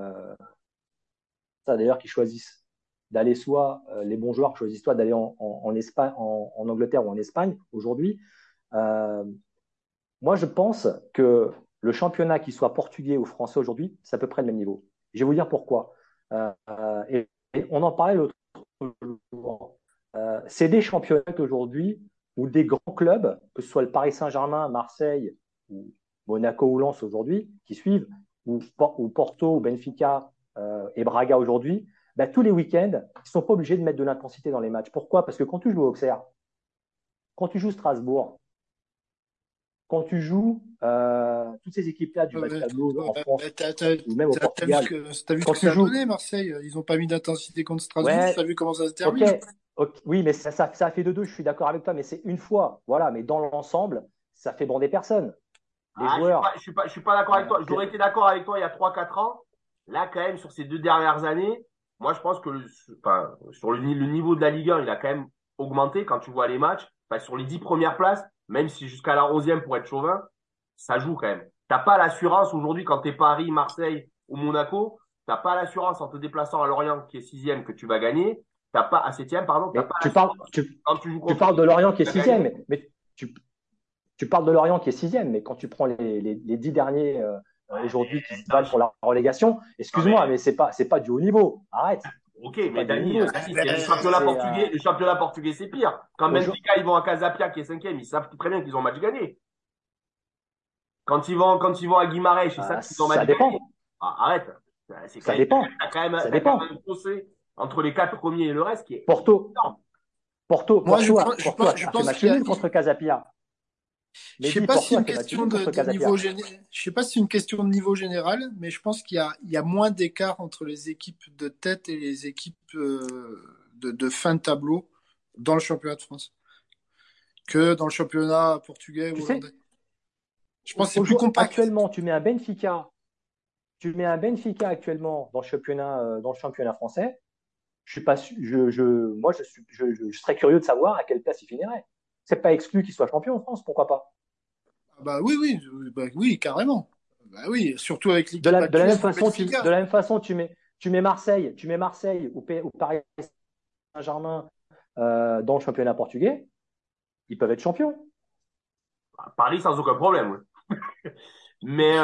Speaker 3: ça d'ailleurs qui choisissent d'aller soit les bons joueurs choisissent soit d'aller en Espagne, en Angleterre ou en Espagne aujourd'hui. Euh, Moi, je pense que le championnat, qui soit portugais ou français aujourd'hui, c'est à peu près le même niveau. Je vais vous dire pourquoi. Et on en parlait l'autre jour. C'est des championnats aujourd'hui où des grands clubs, que ce soit le Paris Saint-Germain, Marseille, ou Monaco ou Lens aujourd'hui, qui suivent, ou Porto, ou Benfica et Braga aujourd'hui, bah, tous les week-ends, ils ne sont pas obligés de mettre de l'intensité dans les matchs. Pourquoi? Parce que quand tu joues au Auxerre, quand tu joues Strasbourg, quand tu joues toutes ces équipes-là du bas de tableau en France ou même au Portugal,
Speaker 2: t'as vu ce
Speaker 3: quand
Speaker 2: que
Speaker 3: tu
Speaker 2: ça a
Speaker 3: joues,
Speaker 2: donné, Marseille? Ils ont pas mis d'intensité contre Strasbourg. T'as
Speaker 3: ouais,
Speaker 2: vu comment ça se
Speaker 3: ok,
Speaker 2: termine?
Speaker 3: ok, oui, mais ça a fait 2-2, je suis d'accord avec toi, mais c'est une fois, voilà, mais dans l'ensemble, ça fait bander personne. Les
Speaker 1: Ah,
Speaker 3: joueurs,
Speaker 1: je suis pas d'accord avec toi.
Speaker 3: que-
Speaker 1: J'aurais été d'accord avec toi il y a 3 4 ans. Là, quand même, sur ces 2 dernières années, moi, je pense que enfin, sur le niveau de la Ligue 1, il a quand même augmenté quand tu vois les matchs. Enfin, sur les 10 premières places, même si jusqu'à la 11e pour être chauvin, ça joue quand même. T'as pas l'assurance aujourd'hui quand t'es Paris, Marseille ou Monaco. T'as pas l'assurance en te déplaçant à Lorient qui est 6e que tu vas gagner. T'as pas à 7e, pardon. T'as
Speaker 3: mais
Speaker 1: pas l'assurance quand tu joues
Speaker 3: tu
Speaker 1: contre
Speaker 3: parles de
Speaker 1: qui
Speaker 3: Lorient qui est
Speaker 1: tu vas gagner.
Speaker 3: sixième, mais tu parles de Lorient qui est sixième, mais quand tu prends les 10 derniers
Speaker 1: Ouais,
Speaker 3: aujourd'hui qui se
Speaker 1: non,
Speaker 3: battent pour la relégation,
Speaker 1: non, mais
Speaker 3: excuse-moi, mais c'est pas du haut niveau. Arrête,
Speaker 1: ok,
Speaker 3: c'est
Speaker 1: mais
Speaker 3: pas du haut
Speaker 1: Dani,
Speaker 3: niveau.
Speaker 1: Dani, c'est le championnat
Speaker 3: C'est
Speaker 1: portugais. Le championnat portugais, c'est pire. Quand
Speaker 3: aujourd'hui.
Speaker 1: Benfica, ils vont à Casapia, qui est 5e, ils savent très bien qu'ils ont match gagné. Quand ils vont à Guimarães, ils savent qu'ils ont match
Speaker 3: Ça
Speaker 1: gagné.
Speaker 3: dépend,
Speaker 1: Ah, arrête. C'est quand
Speaker 3: ça
Speaker 1: même,
Speaker 3: dépend, ça
Speaker 1: t'as quand même
Speaker 3: dépend.
Speaker 1: un fossé entre les 4 premiers et le reste qui est
Speaker 3: Porto,
Speaker 1: énorme.
Speaker 2: Moi,
Speaker 3: Porto
Speaker 2: je
Speaker 3: a fait
Speaker 2: pense
Speaker 3: match
Speaker 2: qu'il y a,
Speaker 3: nul contre Casapia.
Speaker 2: je sais
Speaker 3: Mehdi,
Speaker 2: pas si c'est
Speaker 3: Porto a
Speaker 2: une
Speaker 3: fait match
Speaker 2: question
Speaker 3: nul contre
Speaker 2: de niveau
Speaker 3: Casapia.
Speaker 2: je sais pas si c'est une question de niveau général, mais je pense il y a moins d'écart entre les équipes de tête et les équipes de fin de tableau dans le championnat de France que dans le championnat portugais
Speaker 3: Tu
Speaker 2: ou
Speaker 3: sais,
Speaker 2: hollandais. Je pense que c'est plus compact.
Speaker 3: actuellement, tu mets un Benfica actuellement dans le championnat français. Je suis pas, moi, je serais curieux de savoir à quelle place il finirait. C'est pas exclu qu'il soit champion en France, pourquoi pas?
Speaker 2: Ah bah bah oui, carrément. Bah oui, surtout avec
Speaker 3: De
Speaker 2: l'équipe
Speaker 3: la, de la même
Speaker 2: actuelle du
Speaker 3: façon,
Speaker 2: Benfica.
Speaker 3: tu mets Marseille ou Paris Saint-Germain dans le championnat portugais, ils peuvent être champions.
Speaker 1: Paris sans aucun problème. Ouais. Mais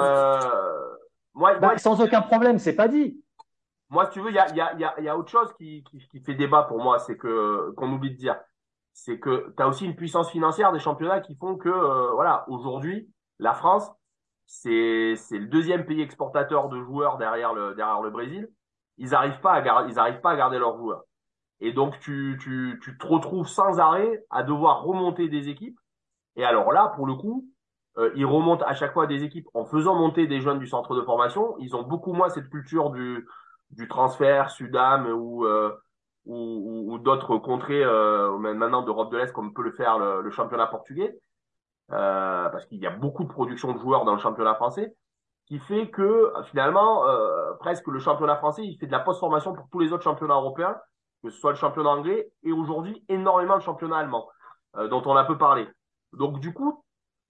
Speaker 1: moi,
Speaker 3: Bah, sans aucun problème, c'est pas dit.
Speaker 1: si tu veux, il y a autre chose qui fait débat pour moi, c'est que qu'on oublie de dire, c'est que tu as aussi une puissance financière des championnats qui font que voilà, aujourd'hui, la France, c'est le deuxième pays exportateur de joueurs derrière le Brésil. Ils arrivent pas à garder leurs joueurs. Et donc tu te retrouves sans arrêt à devoir remonter des équipes. Et alors là, pour le coup, ils remontent à chaque fois des équipes en faisant monter des jeunes du centre de formation. Ils ont beaucoup moins cette culture du transfert Sudam ou d'autres contrées même maintenant d'Europe de l'Est comme peut le faire le championnat portugais, parce qu'il y a beaucoup de production de joueurs dans le championnat français, qui fait que finalement presque le championnat français il fait de la post-formation pour tous les autres championnats européens, que ce soit le championnat anglais et aujourd'hui énormément le championnat allemand, dont on a peu parlé. Donc du coup,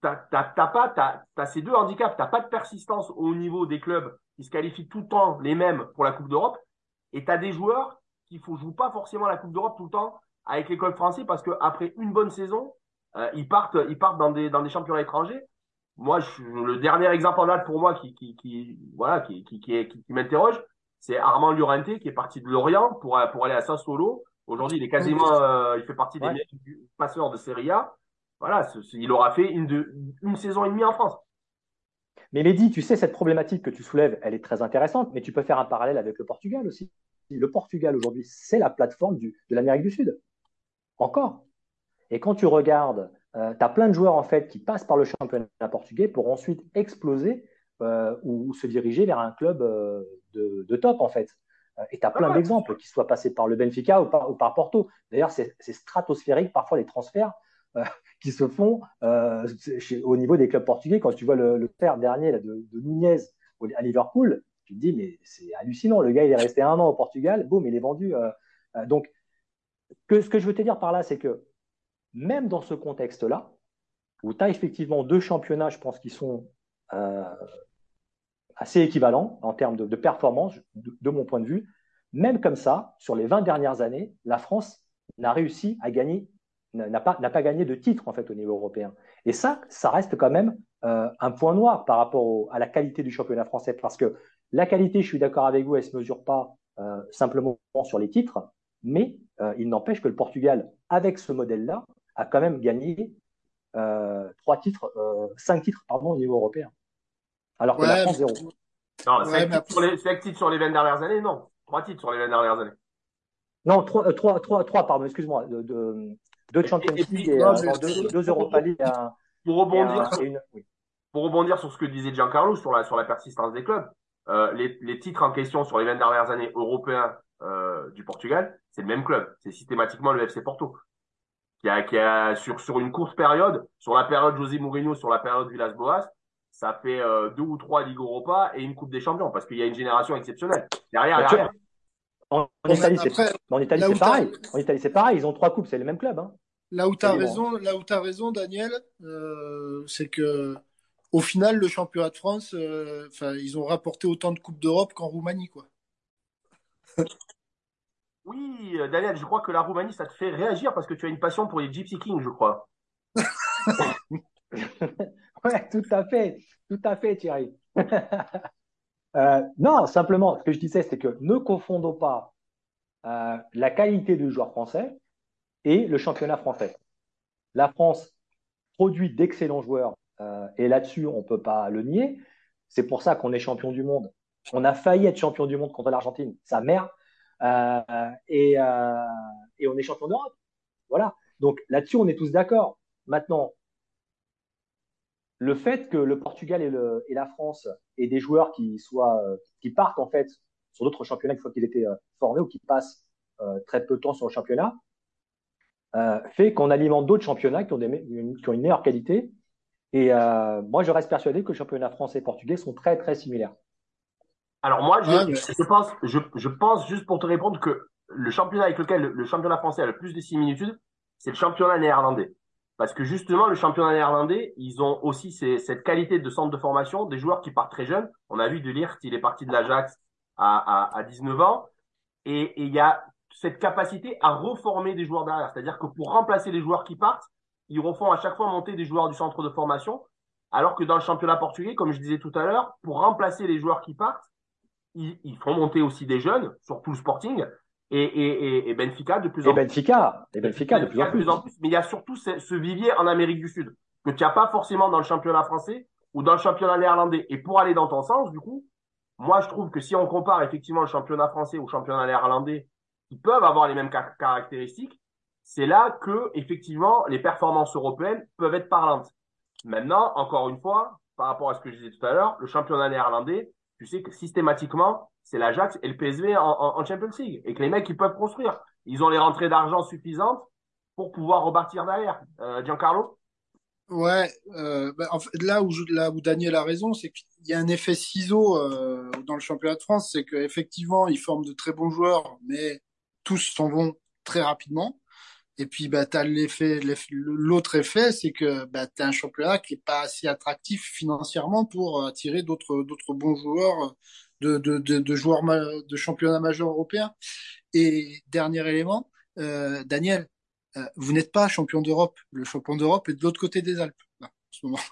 Speaker 1: t'as ces deux handicaps, t'as pas de persistance au niveau des clubs qui se qualifient tout le temps les mêmes pour la Coupe d'Europe, et t'as des joueurs qui ne jouent pas forcément la Coupe d'Europe tout le temps avec les clubs français parce qu'après une bonne saison, ils partent dans des championnats étrangers. Moi, le dernier exemple en date pour moi voilà, qui m'interroge, c'est Armand Llorente qui est parti de Lorient pour aller à Sassuolo. Aujourd'hui, il fait partie des
Speaker 3: Ouais.
Speaker 1: meilleurs passeurs de Serie A. Voilà, il aura fait une saison et demie en France.
Speaker 3: Mais Mehdi, tu sais, cette problématique que tu soulèves, elle est très intéressante, mais tu peux faire un parallèle avec le Portugal aussi. Le Portugal aujourd'hui, c'est la plateforme de l'Amérique du Sud. Encore. Et quand tu regardes, tu as plein de joueurs en fait qui passent par le championnat portugais pour ensuite exploser ou se diriger vers un club de top en fait. Et tu as
Speaker 1: Ah
Speaker 3: plein
Speaker 1: ouais,
Speaker 3: d'exemples qui soient passés par le Benfica ou par Porto. D'ailleurs, c'est stratosphérique parfois les transferts euh, qui se font au niveau des clubs portugais. Quand tu vois le père dernier là, de Nunez à Liverpool, tu te dis mais c'est hallucinant. Le gars il est resté 1 an au Portugal, boum, il est vendu. Donc, ce que je veux te dire par là, c'est que même dans ce contexte-là, où tu as effectivement deux championnats, je pense, qui sont euh, assez équivalents en termes de performance, de mon point de vue, même comme ça, sur les 20 dernières années, la France n'a réussi à gagner, n'a pas gagné de titre en fait au niveau européen. Et ça reste quand même un point noir par rapport à la qualité du championnat français, parce que la qualité, je suis d'accord avec vous, elle ne se mesure pas simplement sur les titres, mais il n'empêche que le Portugal, avec ce modèle-là, a quand même gagné 5 titres pardon, au niveau européen, alors que la
Speaker 2: Ouais,
Speaker 3: France, zéro.
Speaker 1: non,
Speaker 2: ouais, mais après,
Speaker 1: 5 titres sur les 20 dernières années, non. 3 titres sur les 20 dernières années.
Speaker 3: Non, trois, pardon, excuse-moi. Deux Champions
Speaker 1: Et
Speaker 3: League
Speaker 1: puis,
Speaker 3: et
Speaker 2: Non,
Speaker 3: deux Europa League
Speaker 1: pour rebondir sur,
Speaker 3: et une. Oui.
Speaker 1: pour rebondir sur ce que disait Giancarlo sur la persistance des clubs, les titres en question sur les 20 dernières années européens du Portugal, c'est le même club. C'est systématiquement le FC Porto. Qui a sur une courte période, sur la période José Mourinho, sur la période Villas-Boas, ça fait 2 ou 3 Ligues Europa et une Coupe des Champions, parce qu'il y a une génération exceptionnelle.
Speaker 3: Bien sûr.
Speaker 1: Derrière.
Speaker 3: En
Speaker 2: bon, mais
Speaker 3: Italie,
Speaker 2: après,
Speaker 3: en Italie,
Speaker 2: là
Speaker 3: c'est
Speaker 2: où t'as,
Speaker 3: pareil. En Italie, c'est pareil. Ils ont 3 coupes, c'est le même club, hein, quasiment.
Speaker 2: là où t'as raison, Daniel, c'est que au final, le championnat de France, enfin, ils ont rapporté autant de coupes d'Europe qu'en Roumanie, quoi.
Speaker 1: Oui, Daniel, je crois que la Roumanie, ça te fait réagir parce que tu as une passion pour les Gypsy Kings, je crois.
Speaker 3: Ouais, tout à fait, Thierry. Non, simplement, ce que je disais, c'est que ne confondons pas la qualité du joueur français et le championnat français. La France produit d'excellents joueurs et là-dessus, on ne peut pas le nier. C'est pour ça qu'on est champion du monde. On a failli être champion du monde contre l'Argentine, sa mère, euh, et, euh, et on est champion d'Europe. Voilà. Donc là-dessus, on est tous d'accord. Maintenant, le fait que le Portugal et la France aient des joueurs qui partent en fait sur d'autres championnats une fois qu'ils étaient formés ou qui passent très peu de temps sur le championnat, fait qu'on alimente d'autres championnats qui ont une meilleure qualité. Et moi, je reste persuadé que le championnat français et portugais sont très, très similaires.
Speaker 1: Alors moi,
Speaker 2: Ouais, mais
Speaker 1: je pense juste pour te répondre que le championnat avec lequel le championnat français a le plus de similitudes, c'est le championnat néerlandais. Parce que justement, le championnat néerlandais, ils ont aussi cette qualité de centre de formation, des joueurs qui partent très jeunes. On a vu De Ligt, il est parti de l'Ajax à 19 ans. Et il y a cette capacité à reformer des joueurs derrière. C'est-à-dire que pour remplacer les joueurs qui partent, ils refont à chaque fois monter des joueurs du centre de formation. Alors que dans le championnat portugais, comme je disais tout à l'heure, pour remplacer les joueurs qui partent, ils font monter aussi des jeunes, surtout le Sporting, et Benfica de plus en plus.
Speaker 3: Et Benfica de plus en plus.
Speaker 1: Mais il y a surtout ce vivier en Amérique du Sud, que tu n'as pas forcément dans le championnat français ou dans le championnat néerlandais. Et pour aller dans ton sens, du coup, moi, je trouve que si on compare effectivement le championnat français au championnat néerlandais, qui peuvent avoir les mêmes caractéristiques, c'est là que, effectivement, les performances européennes peuvent être parlantes. Maintenant, encore une fois, par rapport à ce que je disais tout à l'heure, le championnat néerlandais, tu sais que systématiquement, c'est l'Ajax et le PSV en Champions League. Et que les mecs, ils peuvent construire. Ils ont les rentrées d'argent suffisantes pour pouvoir repartir derrière. Giancarlo?
Speaker 2: ouais, en fait, là où Daniel a raison, c'est qu'il y a un effet ciseau dans le championnat de France, c'est qu'effectivement, ils forment de très bons joueurs, mais tous s'en vont très rapidement. Et puis, bah, t'as l'autre effet, c'est que bah, t'as un championnat qui est pas assez attractif financièrement pour attirer d'autres bons joueurs de joueurs de championnat majeur européen. Et dernier élément, Daniel, vous n'êtes pas champion d'Europe. Le champion d'Europe est de l'autre côté des Alpes, là, en ce moment.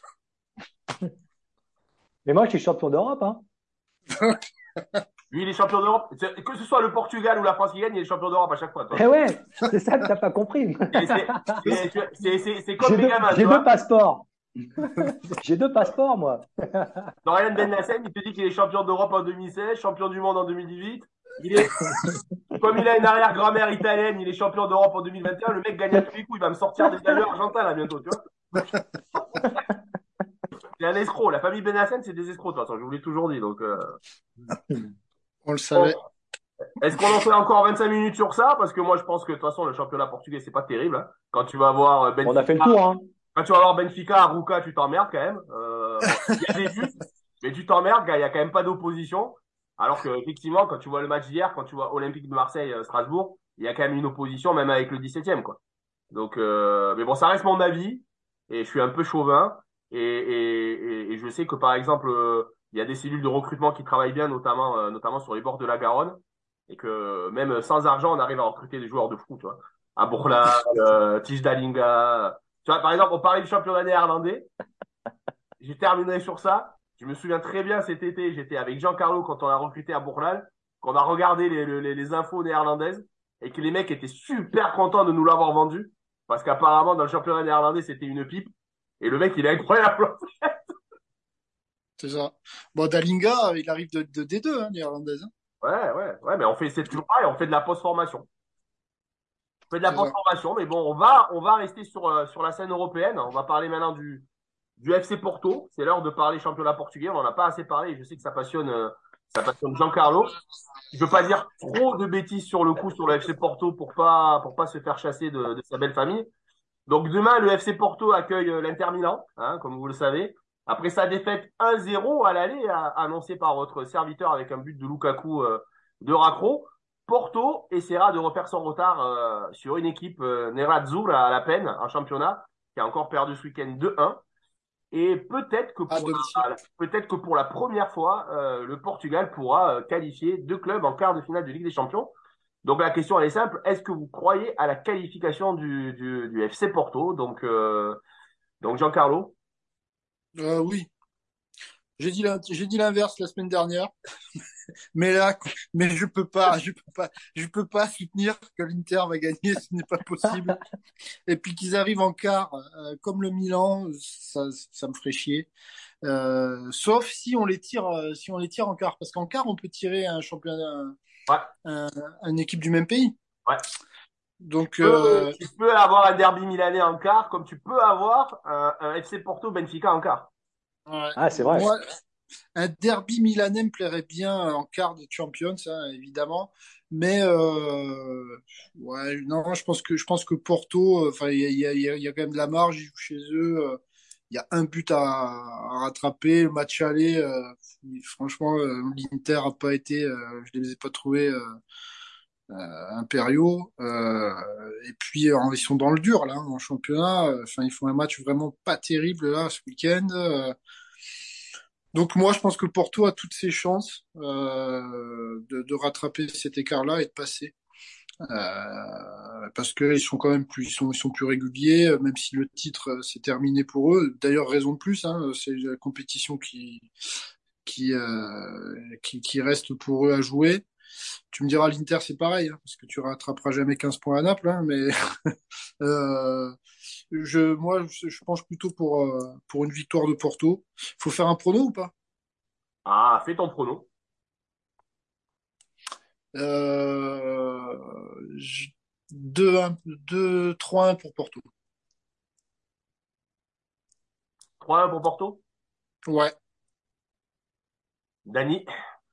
Speaker 3: Mais moi, je suis champion d'Europe, hein.
Speaker 1: Lui, il est champion d'Europe. Que ce soit le Portugal ou la France qui gagne, il est champion d'Europe à chaque fois, toi.
Speaker 3: Eh ouais, c'est ça que t'as pas compris.
Speaker 1: C'est comme les gamins, tu
Speaker 3: J'ai deux
Speaker 1: vois.
Speaker 3: passeports. J'ai deux passeports, moi.
Speaker 1: Dorian Ben Lassen, il te dit qu'il est champion d'Europe en 2016, champion du monde en 2018. Il est, comme il a une arrière-grand-mère italienne, il est champion d'Europe en 2021. Le mec gagne à tous les coups. Il va me sortir des gagnants argentins, là, bientôt, tu vois. C'est un escroc. La famille Benassen, c'est des escrocs, de toute façon. Je vous l'ai toujours dit. Donc,
Speaker 2: On le
Speaker 1: bon.
Speaker 2: savait.
Speaker 1: Est-ce qu'on en fait encore 25 minutes sur ça? Parce que moi, je pense que de toute façon, le championnat portugais, c'est pas terrible, hein. Quand tu vas voir
Speaker 3: On a fait le
Speaker 1: Benfica,
Speaker 3: tour, hein.
Speaker 1: quand tu vas voir Benfica, Arouca, tu t'emmerdes quand même. Bon, il y a des buts, mais tu t'emmerdes, il y a quand même pas d'opposition. Alors que, effectivement, quand tu vois le match d'hier, quand tu vois Olympique de Marseille, Strasbourg, il y a quand même une opposition, même avec le 17e, quoi. Donc, mais bon, ça reste mon avis, et je suis un peu chauvin, et je sais que, par exemple, il y a des cellules de recrutement qui travaillent bien, notamment sur les bords de la Garonne, et que même sans argent, on arrive à recruter des joueurs de fou, tu vois. À Bourlal, Tige Dalinga. Tu vois, par exemple, on parlait du championnat néerlandais. J'ai terminé sur ça. Je me souviens très bien cet été, j'étais avec Giancarlo quand on a recruté à Bourlal, qu'on a regardé les infos néerlandaises et que les mecs étaient super contents de nous l'avoir vendu parce qu'apparemment dans le championnat néerlandais c'était une pipe et le mec il est incroyable.
Speaker 2: C'est ça. Bon, Dalinga, il arrive de D2, hein, néerlandaise. Hein.
Speaker 1: Ouais, mais c'est toujours pareil, on fait de la post-formation. fait de la
Speaker 2: c'est ça.
Speaker 1: transformation, mais bon, on va rester sur la scène européenne. On va parler maintenant du FC Porto. C'est l'heure de parler championnat portugais. On n'en a pas assez parlé. Je sais que ça passionne Giancarlo. Je veux pas dire trop de bêtises sur le coup sur le FC Porto pour pas se faire chasser de sa belle famille. Donc demain, le FC Porto accueille l'Inter Milan, hein, comme vous le savez. Après sa défaite 1-0 à l'aller, annoncée par votre serviteur avec un but de Lukaku de raccro, Porto essaiera de refaire son retard sur une équipe Nerazzurra à la peine, en championnat, qui a encore perdu ce week-end 2-1. Et
Speaker 2: À domicile.
Speaker 1: peut-être que pour la première fois, le Portugal pourra qualifier deux clubs en quart de finale de Ligue des Champions. Donc la question elle est simple, est-ce que vous croyez à la qualification du FC Porto? Donc Giancarlo.
Speaker 2: Oui, j'ai dit l'inverse la semaine dernière, mais là, mais je peux pas soutenir que l'Inter va gagner, ce n'est pas possible. Et puis qu'ils arrivent en quart, comme le Milan, ça me ferait chier. Sauf si on les tire en quart, parce qu'en quart on peut tirer un championnat,
Speaker 1: Ouais,
Speaker 2: une équipe du même pays.
Speaker 1: ouais.
Speaker 2: Donc,
Speaker 1: Tu peux avoir un derby milanais en quart, comme tu peux avoir un FC Porto Benfica en quart.
Speaker 2: ouais,
Speaker 3: Ah, c'est vrai.
Speaker 2: moi, un derby milanais me plairait bien en quart de Champions, hein, évidemment. Mais ouais, non, je pense que Porto, enfin, il y a quand même de la marge. Ils jouent chez eux. Il y a un but à rattraper. Le match aller, franchement, l'Inter a pas été, je les ai pas trouvés impériaux. Et puis ils sont dans le dur là, hein, en championnat. Enfin, ils font un match vraiment pas terrible là ce week-end. Donc moi, je pense que Porto a toutes ses chances de rattraper cet écart-là et de passer. Parce que ils sont quand même ils sont plus réguliers, même si le titre s'est terminé pour eux. D'ailleurs, raison de plus, hein, c'est la compétition qui reste pour eux à jouer. Tu me diras l'Inter c'est pareil, hein, parce que tu rattraperas jamais 15 points à Naples, hein, mais euh, je penche plutôt pour une victoire de Porto. Faut faire un prono ou pas?
Speaker 1: Ah, fais ton prono.
Speaker 2: Euh, je- 2-1, 2-3-1 pour Porto.
Speaker 1: 3-1 pour Porto.
Speaker 2: Ouais.
Speaker 1: Dani.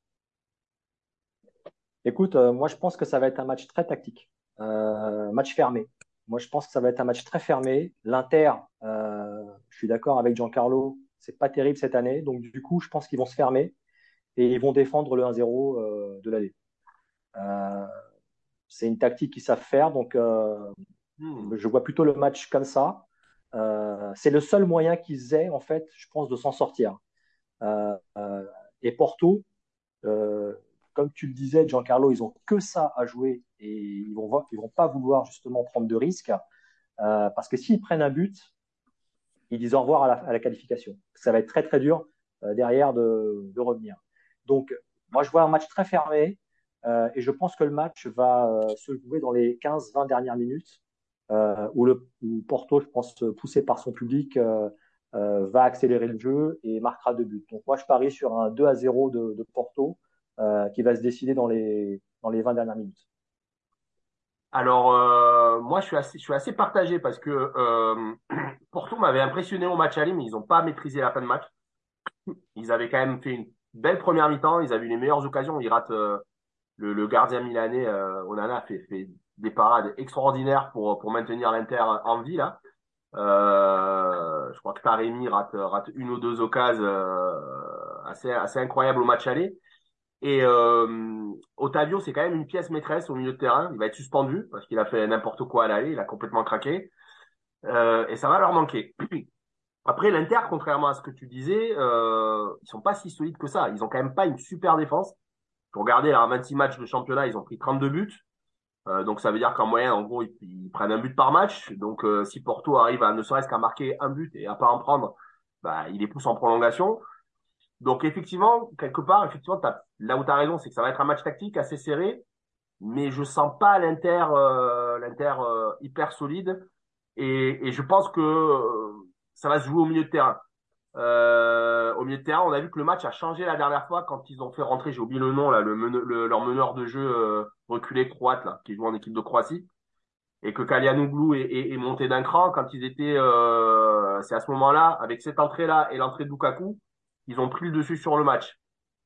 Speaker 3: Écoute, moi je pense que ça va être un match très tactique, match fermé. Moi je pense que ça va être un match très fermé. L'Inter, je suis d'accord avec Giancarlo, c'est pas terrible cette année, donc du coup je pense qu'ils vont se fermer et ils vont défendre le 1-0 de l'aller. Euh, c'est une tactique qu'ils savent faire, donc
Speaker 1: Hmm.
Speaker 3: je vois plutôt le match comme ça. C'est le seul moyen qu'ils aient en fait, je pense, de s'en sortir. Euh, euh, et Porto, euh, comme tu le disais, Giancarlo, ils ont que ça à jouer et ils vont pas vouloir justement prendre de risques parce que s'ils prennent un but, ils disent au revoir à la qualification. Ça va être très très dur derrière de revenir. Donc, moi, je vois un match très fermé et je pense que le match va se jouer dans les 15-20 dernières minutes où Porto, je pense, poussé par son public, va accélérer le jeu et marquera deux buts. Donc, moi, je parie sur un 2-0 de Porto qui va se décider dans les 20 dernières minutes.
Speaker 1: Alors, moi, je suis assez partagé parce que Porto m'avait impressionné au match aller, mais ils n'ont pas maîtrisé la fin de match. Ils avaient quand même fait une belle première mi-temps. Ils avaient eu les meilleures occasions. Ils ratent le gardien milanais, Onana, fait des parades extraordinaires pour maintenir l'Inter en vie, là. Je crois que Taremi rate une ou deux occasions assez incroyables au match aller. Et Otavio, c'est quand même une pièce maîtresse au milieu de terrain. Il va être suspendu parce qu'il a fait n'importe quoi à l'aller. Il a complètement craqué. Et ça va leur manquer. Après, l'Inter, contrairement à ce que tu disais, ils sont pas si solides que ça. Ils ont quand même pas une super défense. Pour regarder, là, en 26 matchs de championnat, ils ont pris 32 buts. Donc ça veut dire qu'en moyenne, en gros, ils prennent un but par match. Donc si Porto arrive à ne serait-ce qu'à marquer un but et à pas en prendre, bah, il les pousse en prolongation. Donc effectivement, quelque part, effectivement, là où tu as raison, c'est que ça va être un match tactique assez serré, mais je sens pas l'Inter hyper solide. Et je pense que ça va se jouer au milieu de terrain. Au milieu de terrain, on a vu que le match a changé la dernière fois quand ils ont fait rentrer, j'ai oublié le nom là, leur meneur de jeu reculé croate là, qui joue en équipe de Croatie. et que Kalyanoglu est monté d'un cran quand ils étaient, c'est à ce moment-là, avec cette entrée-là et l'entrée de Lukaku, ils ont pris le dessus sur le match.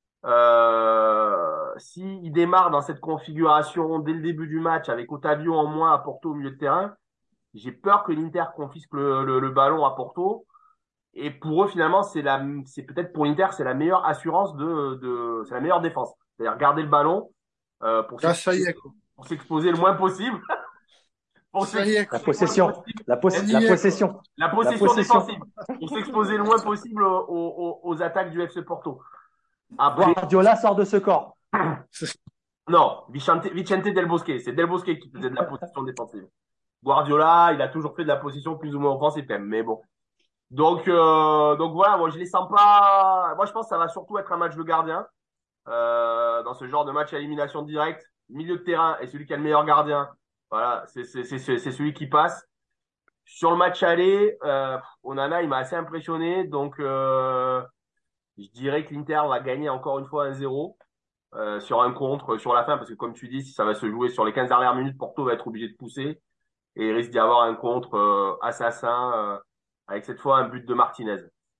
Speaker 1: S'il démarre dans cette configuration dès le début du match avec Otavio en moins à Porto au milieu de terrain, j'ai peur que l'Inter confisque le ballon à Porto. Et pour eux, finalement, c'est peut-être pour l'Inter, c'est la meilleure assurance c'est la meilleure défense. C'est-à-dire garder le ballon pour
Speaker 2: Là, ça y est, quoi.
Speaker 1: s'exposer le moins possible, pour
Speaker 2: Ça y est,
Speaker 3: La
Speaker 1: s'exposer
Speaker 2: quoi.
Speaker 1: le moins
Speaker 3: possession,
Speaker 1: possible,
Speaker 2: On
Speaker 3: la
Speaker 2: y est, quoi.
Speaker 3: possession,
Speaker 1: la
Speaker 3: la
Speaker 1: possession
Speaker 3: possession.
Speaker 1: défensive, pour s'exposer le moins possible aux attaques du FC Porto. Après,
Speaker 3: Guardiola sort de ce corps.
Speaker 1: non, Vicente Del Bosque, c'est Del Bosque qui faisait de la possession défensive. Guardiola, il a toujours fait de la possession plus ou moins offensive quand même, mais bon. Donc voilà, moi je les sens pas. Moi je pense que ça va surtout être un match de gardien. Dans ce genre de match à élimination directe, milieu de terrain et celui qui a le meilleur gardien, voilà, c'est celui qui passe. Sur le match aller, Onana, il m'a assez impressionné, donc je dirais que l'Inter va gagner encore une fois 1-0 sur un contre sur la fin, parce que comme tu dis, si ça va se jouer sur les 15 dernières minutes, Porto va être obligé de pousser et il risque d'y avoir un contre assassin avec cette fois un but de Martinez.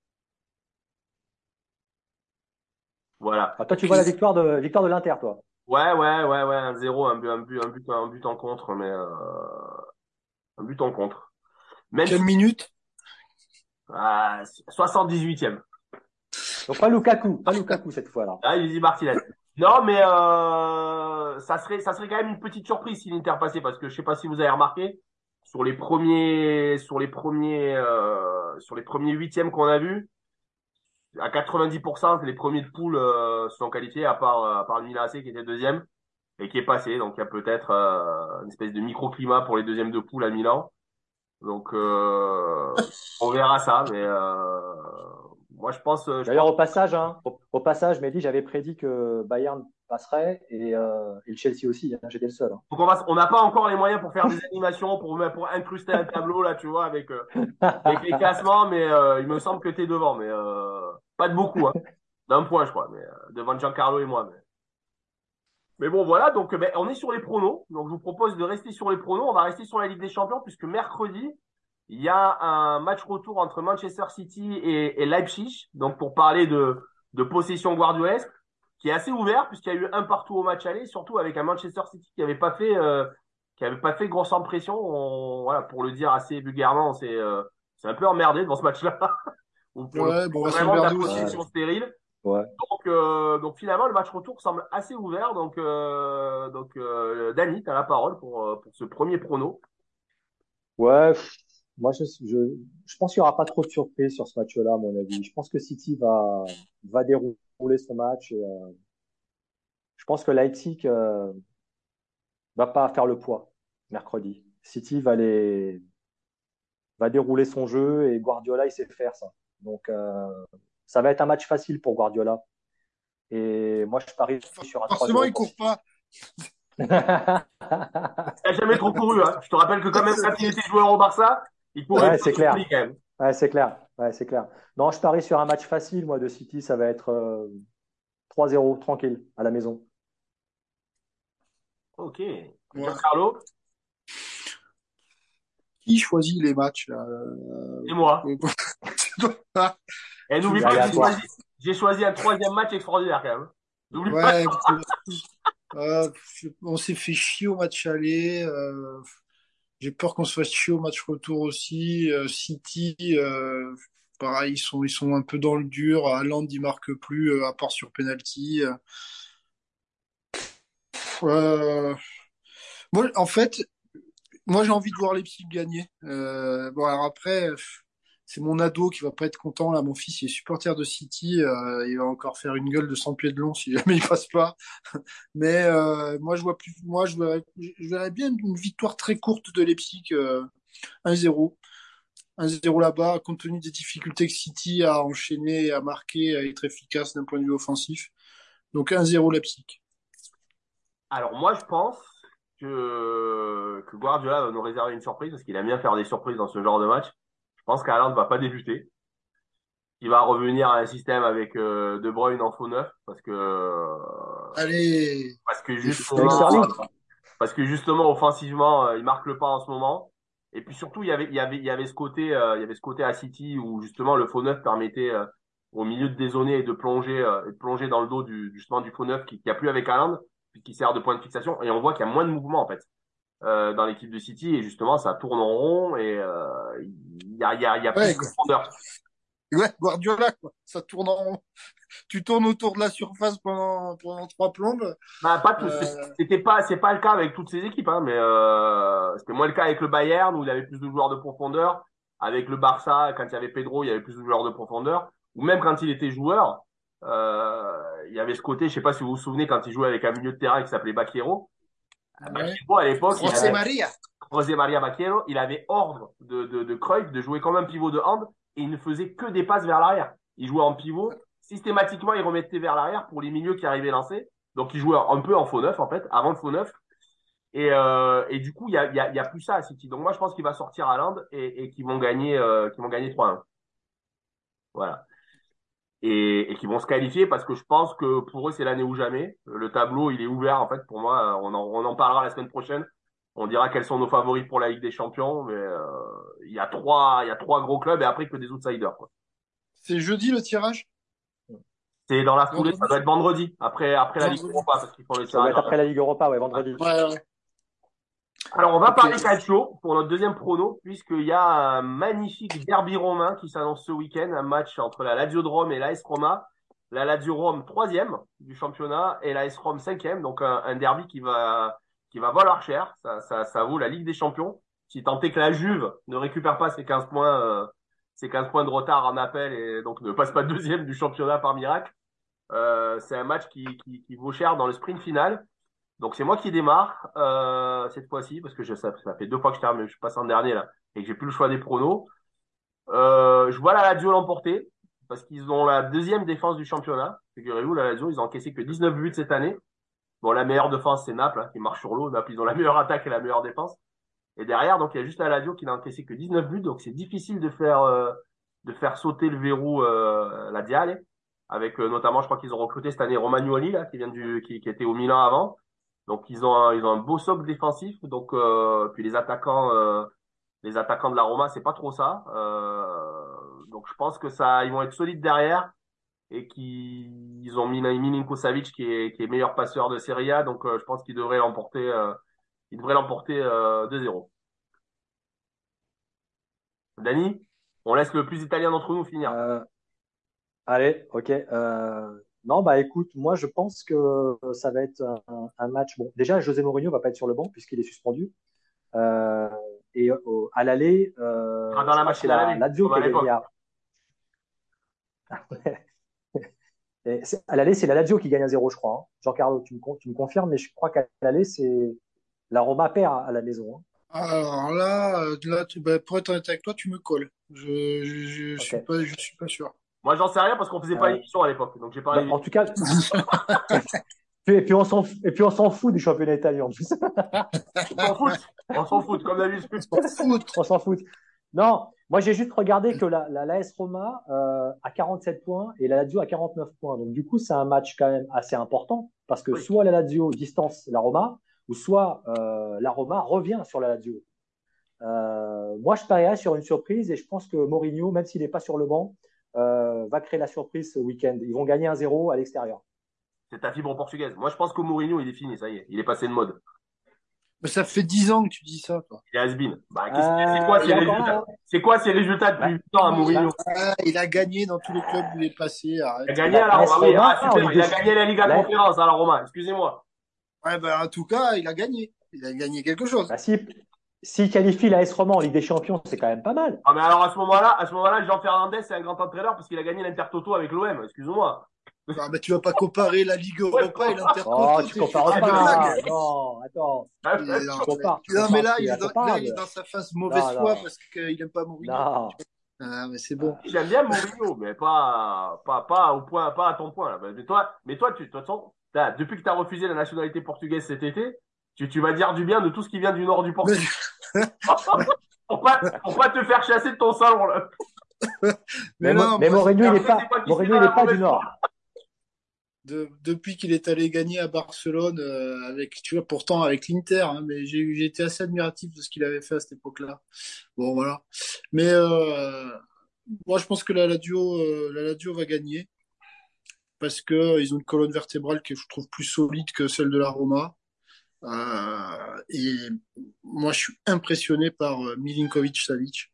Speaker 1: Voilà.
Speaker 3: Ah, toi, tu vois la victoire de l'Inter, toi.
Speaker 1: Ouais, 1-0, un but en contre, mais un but en contre. Même
Speaker 2: Quelle
Speaker 1: si
Speaker 2: minute?
Speaker 1: 78e.
Speaker 3: Donc pas Lukaku cette fois-là.
Speaker 1: Ah, il dit Martinez. Non, mais ça serait quand même une petite surprise si l'Inter passait, parce que je sais pas si vous avez remarqué sur les premiers huitièmes qu'on a vus, à 90%, les premiers de poule se sont qualifiés, à part le Milan AC qui était deuxième et qui est passé. Donc il y a peut-être une espèce de microclimat pour les deuxièmes de poule à Milan. Donc on verra ça, mais moi je pense.
Speaker 3: D'ailleurs, au passage, Mehdi, j'avais prédit que Bayern passerait et le Chelsea aussi. Hein, j'étais le seul. Hein.
Speaker 1: Donc on n'a pas encore les moyens pour faire des animations, pour incruster un tableau là, tu vois, avec les classements, mais il me semble que t'es devant, mais pas de beaucoup, hein, d'un point je crois, mais devant Giancarlo et moi. Mais bon voilà, donc ben, on est sur les pronos, donc je vous propose de rester sur les pronos. On va rester sur la Ligue des Champions puisque mercredi il y a un match retour entre Manchester City et Leipzig, donc pour parler de possession guardiolesque, qui est assez ouvert puisqu'il y a eu un partout au match aller, surtout avec un Manchester City qui avait pas fait grosse impression. Voilà, pour le dire assez vulgairement, c'est un peu emmerdé devant ce match-là, ou pour le
Speaker 2: Ouais, bon, on va
Speaker 1: vraiment de la
Speaker 2: s'emmerder aussi.
Speaker 3: Ouais,
Speaker 1: possession stérile.
Speaker 3: ouais.
Speaker 1: Donc finalement, le match retour semble assez ouvert. Dany, tu as la parole pour ce premier prono.
Speaker 3: Ouais, moi, je pense qu'il n'y aura pas trop de surprises sur ce match-là, à mon avis. Je pense que City va dérouler son match. Je pense que Leipzig va pas faire le poids mercredi. City va dérouler son jeu et Guardiola, il sait faire ça. Donc, ça va être un match facile pour Guardiola. Et moi, je parie sur un
Speaker 2: Forcément,
Speaker 3: 3-0
Speaker 2: il
Speaker 3: pour
Speaker 2: court
Speaker 3: City.
Speaker 2: pas.
Speaker 1: Il n'a jamais trop couru. Hein. Je te rappelle que quand même, quand il était joueur au Barça, il courait
Speaker 3: Ouais,
Speaker 1: bien
Speaker 3: c'est
Speaker 1: sur lui
Speaker 3: clair.
Speaker 1: quand même.
Speaker 3: Ouais, c'est clair. Ouais, c'est clair. Non, je parie sur un match facile, moi, de City. Ça va être 3-0, tranquille, à la maison.
Speaker 1: Ok.
Speaker 2: Ouais.
Speaker 1: Giancarlo,
Speaker 2: Qui choisit les matchs là
Speaker 1: et moi. Et n'oublie
Speaker 3: C'est
Speaker 1: pas que
Speaker 3: aléatoire.
Speaker 1: j'ai choisi un troisième match extraordinaire quand même. N'oublie pas.
Speaker 2: Ouais, on s'est fait chier au match aller. J'ai peur qu'on se fasse chier au match retour aussi. City, pareil, ils sont un peu dans le dur. Haaland, il marque plus, à part sur penalty. Euh, Moi, en fait, moi, j'ai envie de voir Leipzig gagner. Bon, alors après, c'est mon ado qui va pas être content là. Mon fils, il est supporter de City. Il va encore faire une gueule de 100 pieds de long si jamais il passe pas. Mais moi, je verrais bien une victoire très courte de Leipzig, 1-0. 1-0 là-bas, compte tenu des difficultés que City a enchaîné, à marquer, à être efficace d'un point de vue offensif. Donc 1-0 Leipzig.
Speaker 1: Alors moi, je pense que Guardiola va nous réserver une surprise parce qu'il aime bien faire des surprises dans ce genre de match. Je pense qu'Haaland ne va pas débuter. Il va revenir à un système avec De Bruyne en faux neuf parce que
Speaker 2: Allez,
Speaker 3: Avec
Speaker 1: justement
Speaker 3: Sterling.
Speaker 1: parce que justement, offensivement, il marque le pas en ce moment. Et puis surtout, il y avait ce côté, il y avait ce côté à City où justement le faux neuf permettait au milieu de dézonner et de plonger dans le dos justement du faux neuf qui a plus avec Haaland, puis qui sert de point de fixation. Et on voit qu'il y a moins de mouvement en fait dans l'équipe de City et justement ça tourne en rond et il y a plus
Speaker 2: Ouais,
Speaker 1: de profondeur.
Speaker 2: ouais, Guardiola, quoi. Ça tourne tu tournes autour de la surface pendant trois plombes.
Speaker 1: Bah, pas tous.
Speaker 2: Euh,
Speaker 1: C'est pas le cas avec toutes ces équipes, hein, mais c'était moins le cas avec le Bayern où il y avait plus de joueurs de profondeur. Avec le Barça, quand il y avait Pedro, il y avait plus de joueurs de profondeur. Ou même quand il était joueur, il y avait ce côté, je sais pas si vous vous souvenez, quand il jouait avec un milieu de terrain qui s'appelait Baquero.
Speaker 2: ouais.
Speaker 1: Baquero, à l'époque, il
Speaker 2: José
Speaker 1: avait,
Speaker 2: Maria.
Speaker 1: José María Baquero, il avait ordre de Cruyff de jouer comme un pivot de hand et il ne faisait que des passes vers l'arrière. Il jouait en pivot. Systématiquement, il remettait vers l'arrière pour les milieux qui arrivaient lancés. Donc, il jouait un peu en faux neuf, en fait, avant le faux neuf. Et du coup, il y a plus ça à City. Donc, moi, je pense qu'il va sortir à l'Inde et qu'ils vont gagner 3-1. Voilà. Et qu'ils vont se qualifier parce que je pense que pour eux, c'est l'année ou jamais. Le tableau, il est ouvert, en fait, pour moi. On en parlera la semaine prochaine. On dira quels sont nos favoris pour la Ligue des Champions, mais il y a trois gros clubs et après que des outsiders, quoi.
Speaker 2: C'est jeudi le tirage?
Speaker 1: C'est dans la foulée, ça
Speaker 2: Vendredi?
Speaker 1: doit être vendredi, après la Ligue
Speaker 2: Vendredi.
Speaker 1: Europa, parce qu'ils font le
Speaker 3: Ça doit
Speaker 1: tirage.
Speaker 3: être après la Ligue Europa, ouais, vendredi.
Speaker 2: Ouais, ouais.
Speaker 1: Alors, on va
Speaker 2: Ok.
Speaker 1: parler calcio pour notre deuxième prono, puisqu'il y a un magnifique derby romain qui s'annonce ce week-end, un match entre la Lazio de Rome et l'AS Roma. La Lazio Rome, troisième du championnat, et l'AS Rome, cinquième. Donc, un derby qui va valoir cher. Ça vaut la Ligue des Champions. Si tant est que la Juve ne récupère pas ses 15 points de retard en appel et donc ne passe pas deuxième du championnat par miracle, c'est un match qui vaut cher dans le sprint final. Donc c'est moi qui démarre cette fois-ci parce que ça fait deux fois que je passe en dernier là et que j'ai plus le choix des pronos. Je vois la Lazio l'emporter parce qu'ils ont la deuxième défense du championnat. Figurez-vous, la Lazio, ils ont encaissé que 19 buts cette année. Bon, la meilleure défense, c'est Naples, hein, qui marche sur l'eau. Naples, ils ont la meilleure attaque et la meilleure défense. Et derrière, donc, il y a juste la Lazio qui n'a encaissé que 19 buts. Donc, c'est difficile de faire sauter le verrou la Diale. Avec notamment, je crois qu'ils ont recruté cette année Romagnoli, là, qui était au Milan avant. Donc, ils ont un beau socle défensif. Donc, puis les attaquants de la Roma, c'est pas trop ça. Donc je pense que ça, ils vont être solides derrière et qu'ils ont mis Milinko Savic qui est meilleur passeur de Serie A. Donc je pense qu'il devrait l'emporter 2-0. Dani, on laisse le plus italien d'entre nous finir.
Speaker 3: Euh, Allez, ok. Non, bah écoute, moi je pense que ça va être un match. Bon, déjà, José Mourinho va pas être sur le banc puisqu'il est suspendu. Euh, à l'aller,
Speaker 1: Il sera dans
Speaker 3: je
Speaker 1: la
Speaker 3: crois que c'est
Speaker 1: machine à
Speaker 3: la
Speaker 1: laver,
Speaker 3: Lazio
Speaker 1: comme
Speaker 3: qui
Speaker 1: à
Speaker 3: a gagné.
Speaker 1: l'époque.
Speaker 3: À l'aller, c'est la Lazio qui gagne 1-0, je crois, hein. Giancarlo, tu me confirmes, mais je crois qu'à l'aller, c'est la Roma perd à la maison, hein.
Speaker 2: Alors là, bah, pour être honnête avec toi, tu me colles.
Speaker 3: Ok.
Speaker 2: Je suis pas sûr.
Speaker 1: Moi, j'en sais rien parce qu'on faisait pas
Speaker 3: Euh,
Speaker 1: l'émission à l'époque. Donc j'ai
Speaker 3: Bah,
Speaker 1: pas.
Speaker 3: en tout cas, et puis on s'en fout du championnat italien en plus.
Speaker 1: On s'en fout. On s'en fout, comme d'habitude.
Speaker 2: Foot.
Speaker 3: On s'en fout. Non, moi j'ai juste regardé que l'AS Roma a 47 points et la Lazio a 49 points. Donc du coup, c'est un match quand même assez important parce que
Speaker 1: Oui.
Speaker 3: soit la Lazio distance la Roma ou soit la Roma revient sur la Lazio. Moi, je parierais sur une surprise et je pense que Mourinho, même s'il n'est pas sur le banc, va créer la surprise ce week-end. Ils vont gagner 1-0 à l'extérieur.
Speaker 1: C'est ta fibre portugaise. Moi, je pense que Mourinho, il est fini, ça y est. Il est passé de mode.
Speaker 2: Mais ça fait 10 ans que tu dis ça, toi.
Speaker 1: Il est has-been. Bah, c'est quoi
Speaker 3: Il
Speaker 1: ces
Speaker 3: est encore là,
Speaker 1: résultats?
Speaker 3: hein.
Speaker 1: C'est quoi ces résultats depuis
Speaker 3: Bah,
Speaker 1: 8 ans à
Speaker 3: bah,
Speaker 1: Mourinho?
Speaker 2: Ah, il a gagné dans tous les clubs où il est passé.
Speaker 1: Il a
Speaker 2: Arrête.
Speaker 1: gagné à la
Speaker 3: l'AS
Speaker 1: Roma. Oui,
Speaker 3: Roma
Speaker 1: ah,
Speaker 3: en
Speaker 1: super.
Speaker 3: Ligue
Speaker 1: Il
Speaker 3: des
Speaker 1: a gagné la Liga
Speaker 3: la-
Speaker 1: Conférence à la Roma. Excusez-moi.
Speaker 2: Ouais, bah, en tout cas, il a gagné. Il a gagné quelque chose.
Speaker 3: bah, si, s'il qualifie l'AS Roma en Ligue des Champions, c'est quand même pas mal.
Speaker 1: Ah, mais alors à ce moment-là, Jean Fernandez, c'est un grand entraîneur parce qu'il a gagné l'Intertoto avec l'OM. Excusez-moi.
Speaker 2: Ah, mais tu vas pas comparer la Ligue
Speaker 1: Ouais,
Speaker 2: Europa et
Speaker 3: Oh,
Speaker 2: l'Intertoto.
Speaker 3: tu
Speaker 2: Tu
Speaker 3: compares
Speaker 2: fais des
Speaker 3: pas.
Speaker 2: blagues.
Speaker 3: Non, attends.
Speaker 2: Non,
Speaker 3: Tu
Speaker 2: non, mais
Speaker 3: compares,
Speaker 2: là,
Speaker 3: c'est
Speaker 2: là, il est
Speaker 3: incomparable.
Speaker 2: dans sa phase mauvaise
Speaker 3: Non,
Speaker 2: foi
Speaker 3: non,
Speaker 2: parce qu'il aime pas Mourinho.
Speaker 3: non.
Speaker 2: Ah, mais c'est bon.
Speaker 1: J'aime bien Mourinho, mais pas au point, pas à ton point, là. Mais toi, de toute façon, depuis que tu as refusé la nationalité portugaise cet été, tu vas dire du bien de tout ce qui vient du nord du
Speaker 2: Mais,
Speaker 1: Portugal. Pour pas te faire chasser de ton salon, là.
Speaker 2: mais non,
Speaker 3: Mais
Speaker 2: moi,
Speaker 3: Mourinho,
Speaker 1: Après, c'est toi qui
Speaker 3: Mourinho,
Speaker 1: seras
Speaker 3: il
Speaker 1: la
Speaker 3: est pas du
Speaker 1: mauvaise foi.
Speaker 3: Nord.
Speaker 2: depuis qu'il est allé gagner à Barcelone, tu vois, pourtant avec l'Inter, hein, mais j'ai été assez admiratif de ce qu'il avait fait à cette époque-là. Bon, voilà. Mais moi, je pense que la Lazio va gagner parce que ils ont une colonne vertébrale que je trouve plus solide que celle de la Roma. Et moi, je suis impressionné par Milinkovic-Savic.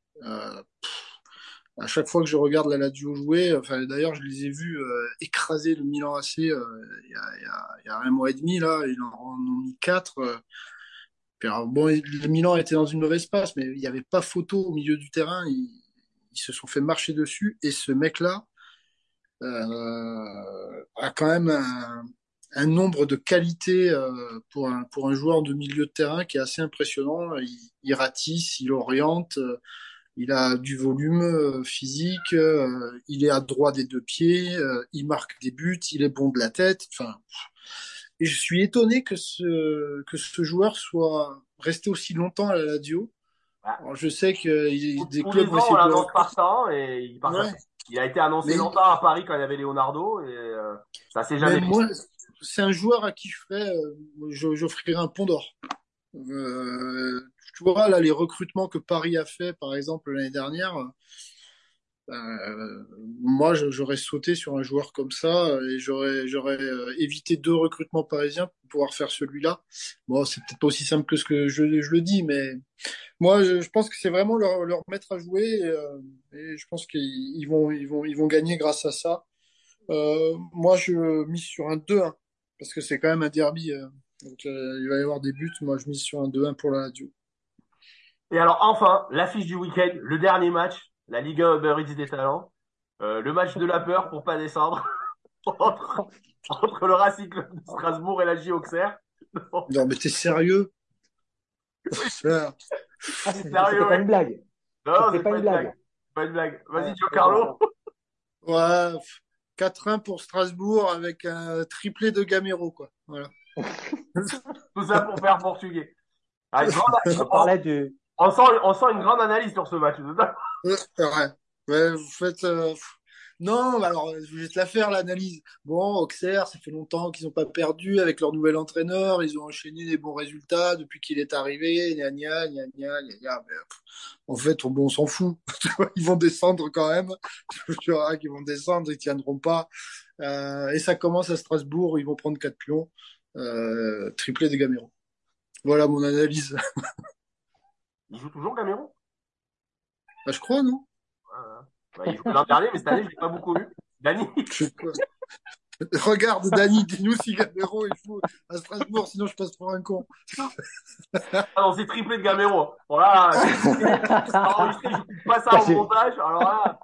Speaker 2: À chaque fois que je regarde la Lazio jouer, enfin d'ailleurs je les ai vus écraser le Milan AC il y a un mois et demi là, ils en ont mis quatre. Puis alors, bon, le Milan était dans une mauvaise passe, mais il n'y avait pas photo au milieu du terrain. Ils se sont fait marcher dessus et ce mec-là a quand même un nombre de qualités pour un joueur de milieu de terrain qui est assez impressionnant. Il ratisse, il oriente. Il a du volume physique, il est adroit des deux pieds, il marque des buts, il est bon de la tête. Enfin, et je suis étonné que ce joueur soit resté aussi longtemps à la Lazio.
Speaker 1: Bah,
Speaker 2: Alors, je sais que des
Speaker 1: tous les
Speaker 2: clubs vont
Speaker 1: ans, on
Speaker 2: essayer de le
Speaker 1: l'annonce
Speaker 2: recruter.
Speaker 1: partant et il part
Speaker 2: Ouais,
Speaker 1: jamais. Il a été annoncé
Speaker 2: mais,
Speaker 1: longtemps à Paris quand il y avait Leonardo et ça s'est
Speaker 2: mais
Speaker 1: jamais fait.
Speaker 2: moi, c'est un joueur à qui j'offrirais un pont d'or. Tu vois, là, les recrutements que Paris a fait, par exemple, l'année dernière, moi, j'aurais sauté sur un joueur comme ça et j'aurais évité deux recrutements parisiens pour pouvoir faire celui-là. Bon, c'est peut-être pas aussi simple que ce que je le dis, mais moi, je pense que c'est vraiment leur mettre à jouer et je pense qu'ils vont gagner grâce à ça. Moi, je mise sur un 2-1 parce que c'est quand même un derby. Donc, il va y avoir des buts. Moi, je mise sur un 2-1 pour la Lazio.
Speaker 1: Et alors enfin, l'affiche du week-end, le dernier match, la Ligue 1 Uber Eats des talents, le match de la peur pour pas descendre entre, entre le Racing Club de Strasbourg et la J Auxerre. Non,
Speaker 2: Non, mais t'es sérieux? Frère.
Speaker 3: Ah,
Speaker 1: c'est
Speaker 3: c'était
Speaker 1: sérieux,
Speaker 3: pas
Speaker 1: mec.
Speaker 3: une blague.
Speaker 1: Non,
Speaker 3: C'était
Speaker 1: c'est
Speaker 3: pas
Speaker 1: pas
Speaker 3: une
Speaker 1: une blague.
Speaker 3: blague.
Speaker 1: C'est pas une blague. Vas-y,
Speaker 3: Ouais, d'accord.
Speaker 1: Giancarlo.
Speaker 2: Ouais, 4-1 pour Strasbourg avec un triplé de Gamero, quoi. Voilà.
Speaker 1: Tout ça pour faire portugais. Ah,
Speaker 3: On parlait du.
Speaker 1: on sent une grande analyse sur ce match.
Speaker 2: Ouais, ouais, vous faites. Non, alors, je vais te la faire, l'analyse. Bon, Auxerre, ça fait longtemps qu'ils n'ont pas perdu avec leur nouvel entraîneur. Ils ont enchaîné des bons résultats depuis qu'il est arrivé. Gna, gna, gna, gna, gna, gna. Mais, en fait, bon, on s'en fout. Tu vois, ils vont descendre quand même. Tu verras qu'ils vont descendre, ils tiendront pas. Et ça commence à Strasbourg, ils vont prendre 4 pions. Triplé de Gamero. Voilà mon analyse.
Speaker 1: Il joue toujours Gamero?
Speaker 2: Bah, je crois, non?
Speaker 1: Bah, il jouait l'an dernier, mais cette année, je l'ai pas beaucoup vu. Dani.
Speaker 2: Je sais pas. Regarde, Dani, dis-nous si Gamero il joue à Strasbourg, sinon je passe pour un con.
Speaker 1: Ah non, c'est triplé de Gamero. Voilà, c'est enregistré, je coupe pas ça
Speaker 3: Putain,
Speaker 1: au montage. Alors là,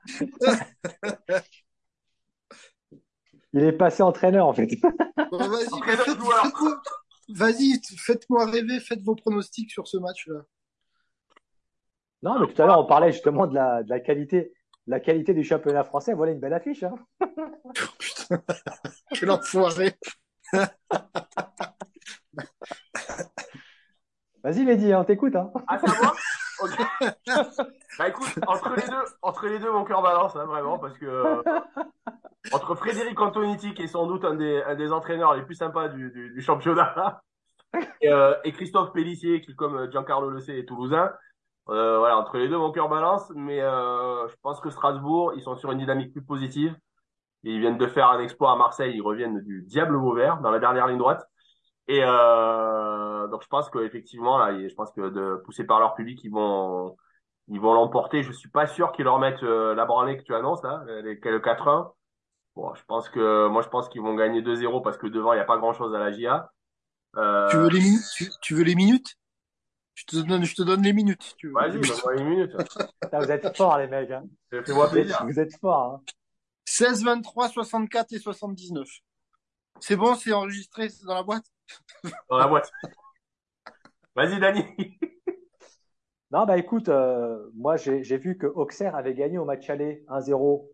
Speaker 3: Il est passé entraîneur, en fait.
Speaker 2: Bon, vas-y, mais
Speaker 1: entraîneur joueur.
Speaker 2: vas-y, faites-moi rêver, faites vos pronostics sur ce match-là.
Speaker 3: Non, mais tout à l'heure, on parlait justement de la qualité du championnat français. Voilà une belle affiche, hein.
Speaker 2: Putain, quel enfoiré.
Speaker 3: Vas-y, Mehdi, on t'écoute, hein.
Speaker 1: Ah, c'est à moi? Ok. Bah écoute, entre les deux, mon cœur balance, hein, vraiment, parce que entre Frédéric Antonetti, qui est sans doute un des entraîneurs les plus sympas du championnat, et Christophe Pellissier, qui, comme Giancarlo le sait, est toulousain, voilà, entre les deux, mon cœur balance, mais je pense que Strasbourg, ils sont sur une dynamique plus positive. Ils viennent de faire un exploit à Marseille, ils reviennent du diable Vauvert dans la dernière ligne droite. Et donc je pense qu'effectivement, là, je pense que poussés par leur public, ils vont l'emporter. Je suis pas sûr qu'ils leur mettent la branlée que tu annonces là, le 4-1. Bon, je pense qu'ils vont gagner 2-0 parce que devant, il n'y a pas grand-chose à la GIA.
Speaker 2: Tu
Speaker 1: Euh,
Speaker 2: veux les minutes? Tu veux les minutes? Je te donne les minutes, si tu veux.
Speaker 1: vas-y, donne-moi une minute.
Speaker 3: Putain, vous êtes forts, les mecs, hein.
Speaker 1: Fais-moi plaisir.
Speaker 3: Vous êtes forts, hein.
Speaker 2: 16, 23, 64 et 79. C'est bon, c'est enregistré, c'est dans la boîte?
Speaker 1: Dans la boîte. Vas-y, Dani.
Speaker 3: Non, bah écoute, moi j'ai vu que Auxerre avait gagné au match aller 1-0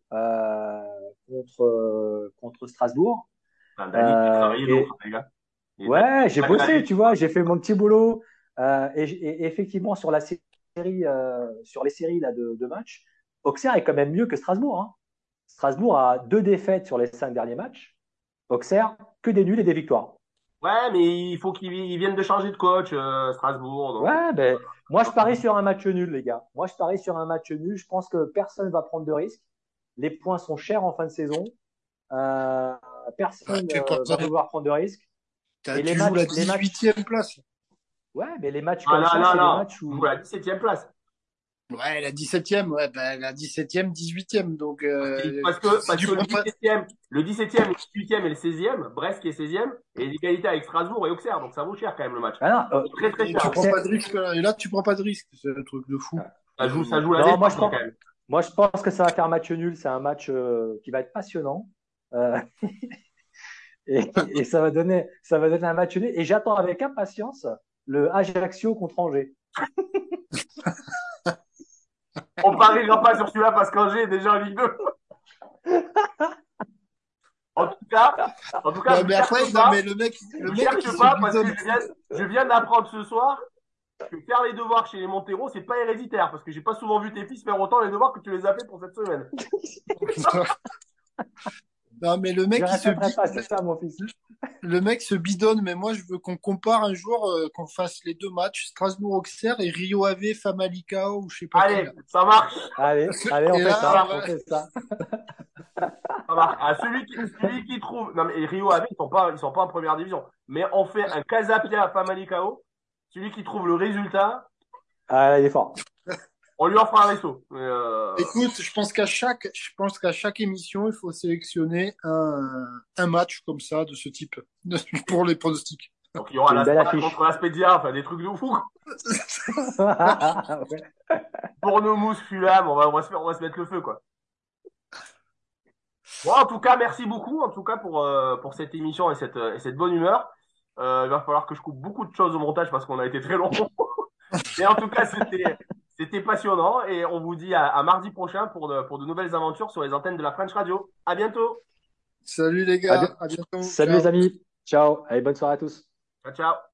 Speaker 3: contre Strasbourg.
Speaker 1: Putain, Dani, il a travaillé
Speaker 3: Et
Speaker 1: l'autre, les gars. Dani,
Speaker 3: ouais, j'ai
Speaker 1: il a
Speaker 3: bossé,
Speaker 1: travaillé.
Speaker 3: tu vois, j'ai fait mon petit boulot. Et effectivement, sur la série, sur les séries là, de matchs, Auxerre est quand même mieux que Strasbourg, hein. Strasbourg a 2 défaites sur les 5 derniers matts. Auxerre, que des nuls et des victoires.
Speaker 1: Ouais, mais il faut qu'ils viennent de changer de coach, Strasbourg. Donc,
Speaker 3: Ouais, ben, moi, je parie sur un match nul, les gars. Moi, je parie sur un match nul. Je pense que personne ne va prendre de risques. Les points sont chers en fin de saison. Euh,
Speaker 2: Bah,
Speaker 3: personne
Speaker 2: tu, pas-
Speaker 3: va vouloir prendre de risques. Et
Speaker 2: tu joues la
Speaker 3: les matchs,
Speaker 2: 18e place.
Speaker 3: ouais, mais les matchs
Speaker 1: ah
Speaker 3: comme
Speaker 1: non,
Speaker 3: ça,
Speaker 1: non,
Speaker 3: c'est les
Speaker 1: non.
Speaker 3: matchs
Speaker 1: On joue
Speaker 3: où,
Speaker 1: à la 17e place.
Speaker 2: Ouais, la 17e, ouais, bah, la 17e, 18e. Donc, si
Speaker 1: Parce
Speaker 2: tu
Speaker 1: que
Speaker 2: prends pas.
Speaker 1: le 17e, le 18e et le 16e, Brest qui est 16e, et l'égalité avec Strasbourg et Auxerre. Donc ça vaut cher quand même le match.
Speaker 3: ah non,
Speaker 1: Très très
Speaker 2: Et
Speaker 1: cher.
Speaker 2: tu
Speaker 1: Hein.
Speaker 2: prends pas
Speaker 3: Auxerre,
Speaker 2: de risque là. Et là, tu prends pas de risque. C'est un truc de fou.
Speaker 1: Ça joue la
Speaker 3: non,
Speaker 1: défense quand même.
Speaker 3: moi, je pense que ça va faire match nul. C'est un match qui va être passionnant. Euh, et ça va donner un match nul. Et j'attends avec impatience le Ajaccio contre Angers.
Speaker 1: On pariera pas sur celui-là parce qu'Angers est déjà en Ligue 2. En tout cas,
Speaker 2: Non,
Speaker 1: je
Speaker 2: mais après,
Speaker 1: cherche
Speaker 2: non,
Speaker 1: pas.
Speaker 2: mais le
Speaker 1: Je
Speaker 2: mec
Speaker 1: cherche
Speaker 2: qui se
Speaker 1: pas parce que
Speaker 2: bidonne.
Speaker 1: je viens d'apprendre ce soir que faire les devoirs chez les Montero, c'est pas héréditaire parce que j'ai pas souvent vu tes fils faire autant les devoirs que tu les as fait pour cette semaine.
Speaker 2: Non, mais
Speaker 3: Je ne répéterai pas, c'est ça, mon fils.
Speaker 2: le mec se bidonne. Mais moi, je veux qu'on compare un jour, qu'on fasse les deux matchs, Strasbourg-Auxerre et Rio Ave, Famalicão ou je sais pas qui
Speaker 1: Allez,
Speaker 2: là.
Speaker 1: ça marche.
Speaker 3: Allez, on
Speaker 2: Et
Speaker 3: fait
Speaker 2: là,
Speaker 3: ça,
Speaker 1: Ça
Speaker 3: on fait ça.
Speaker 1: marche. Ah, celui qui trouve. Non, mais Rio Ave, ils sont pas en première division. Mais on fait un Casapia à Famalicão. Celui qui trouve le résultat,
Speaker 3: Ah, là, il est fort.
Speaker 1: on lui offre un resto.
Speaker 2: écoute, je pense qu'à chaque émission, il faut sélectionner un match comme ça, de ce type, pour les pronostics.
Speaker 1: Donc il y aura
Speaker 3: C'est une
Speaker 1: la
Speaker 3: belle
Speaker 1: Spal
Speaker 3: affiche.
Speaker 1: contre la Spezia, enfin des trucs de fou.
Speaker 3: Ouais.
Speaker 1: Pour nos mousses Fulham, on va se mettre le feu, quoi. Bon, en tout cas, merci beaucoup, en tout cas, pour cette émission et cette bonne humeur. Il va falloir que je coupe beaucoup de choses au montage parce qu'on a été très long. Mais en tout cas, c'était passionnant et on vous dit à mardi prochain pour de nouvelles aventures sur les antennes de la French Radio. À bientôt.
Speaker 2: Salut les
Speaker 3: À bien-
Speaker 2: gars, à bientôt,
Speaker 3: Salut les
Speaker 2: ciao.
Speaker 3: amis. Ciao. Allez, bonne soirée à tous.
Speaker 1: Ciao, ciao.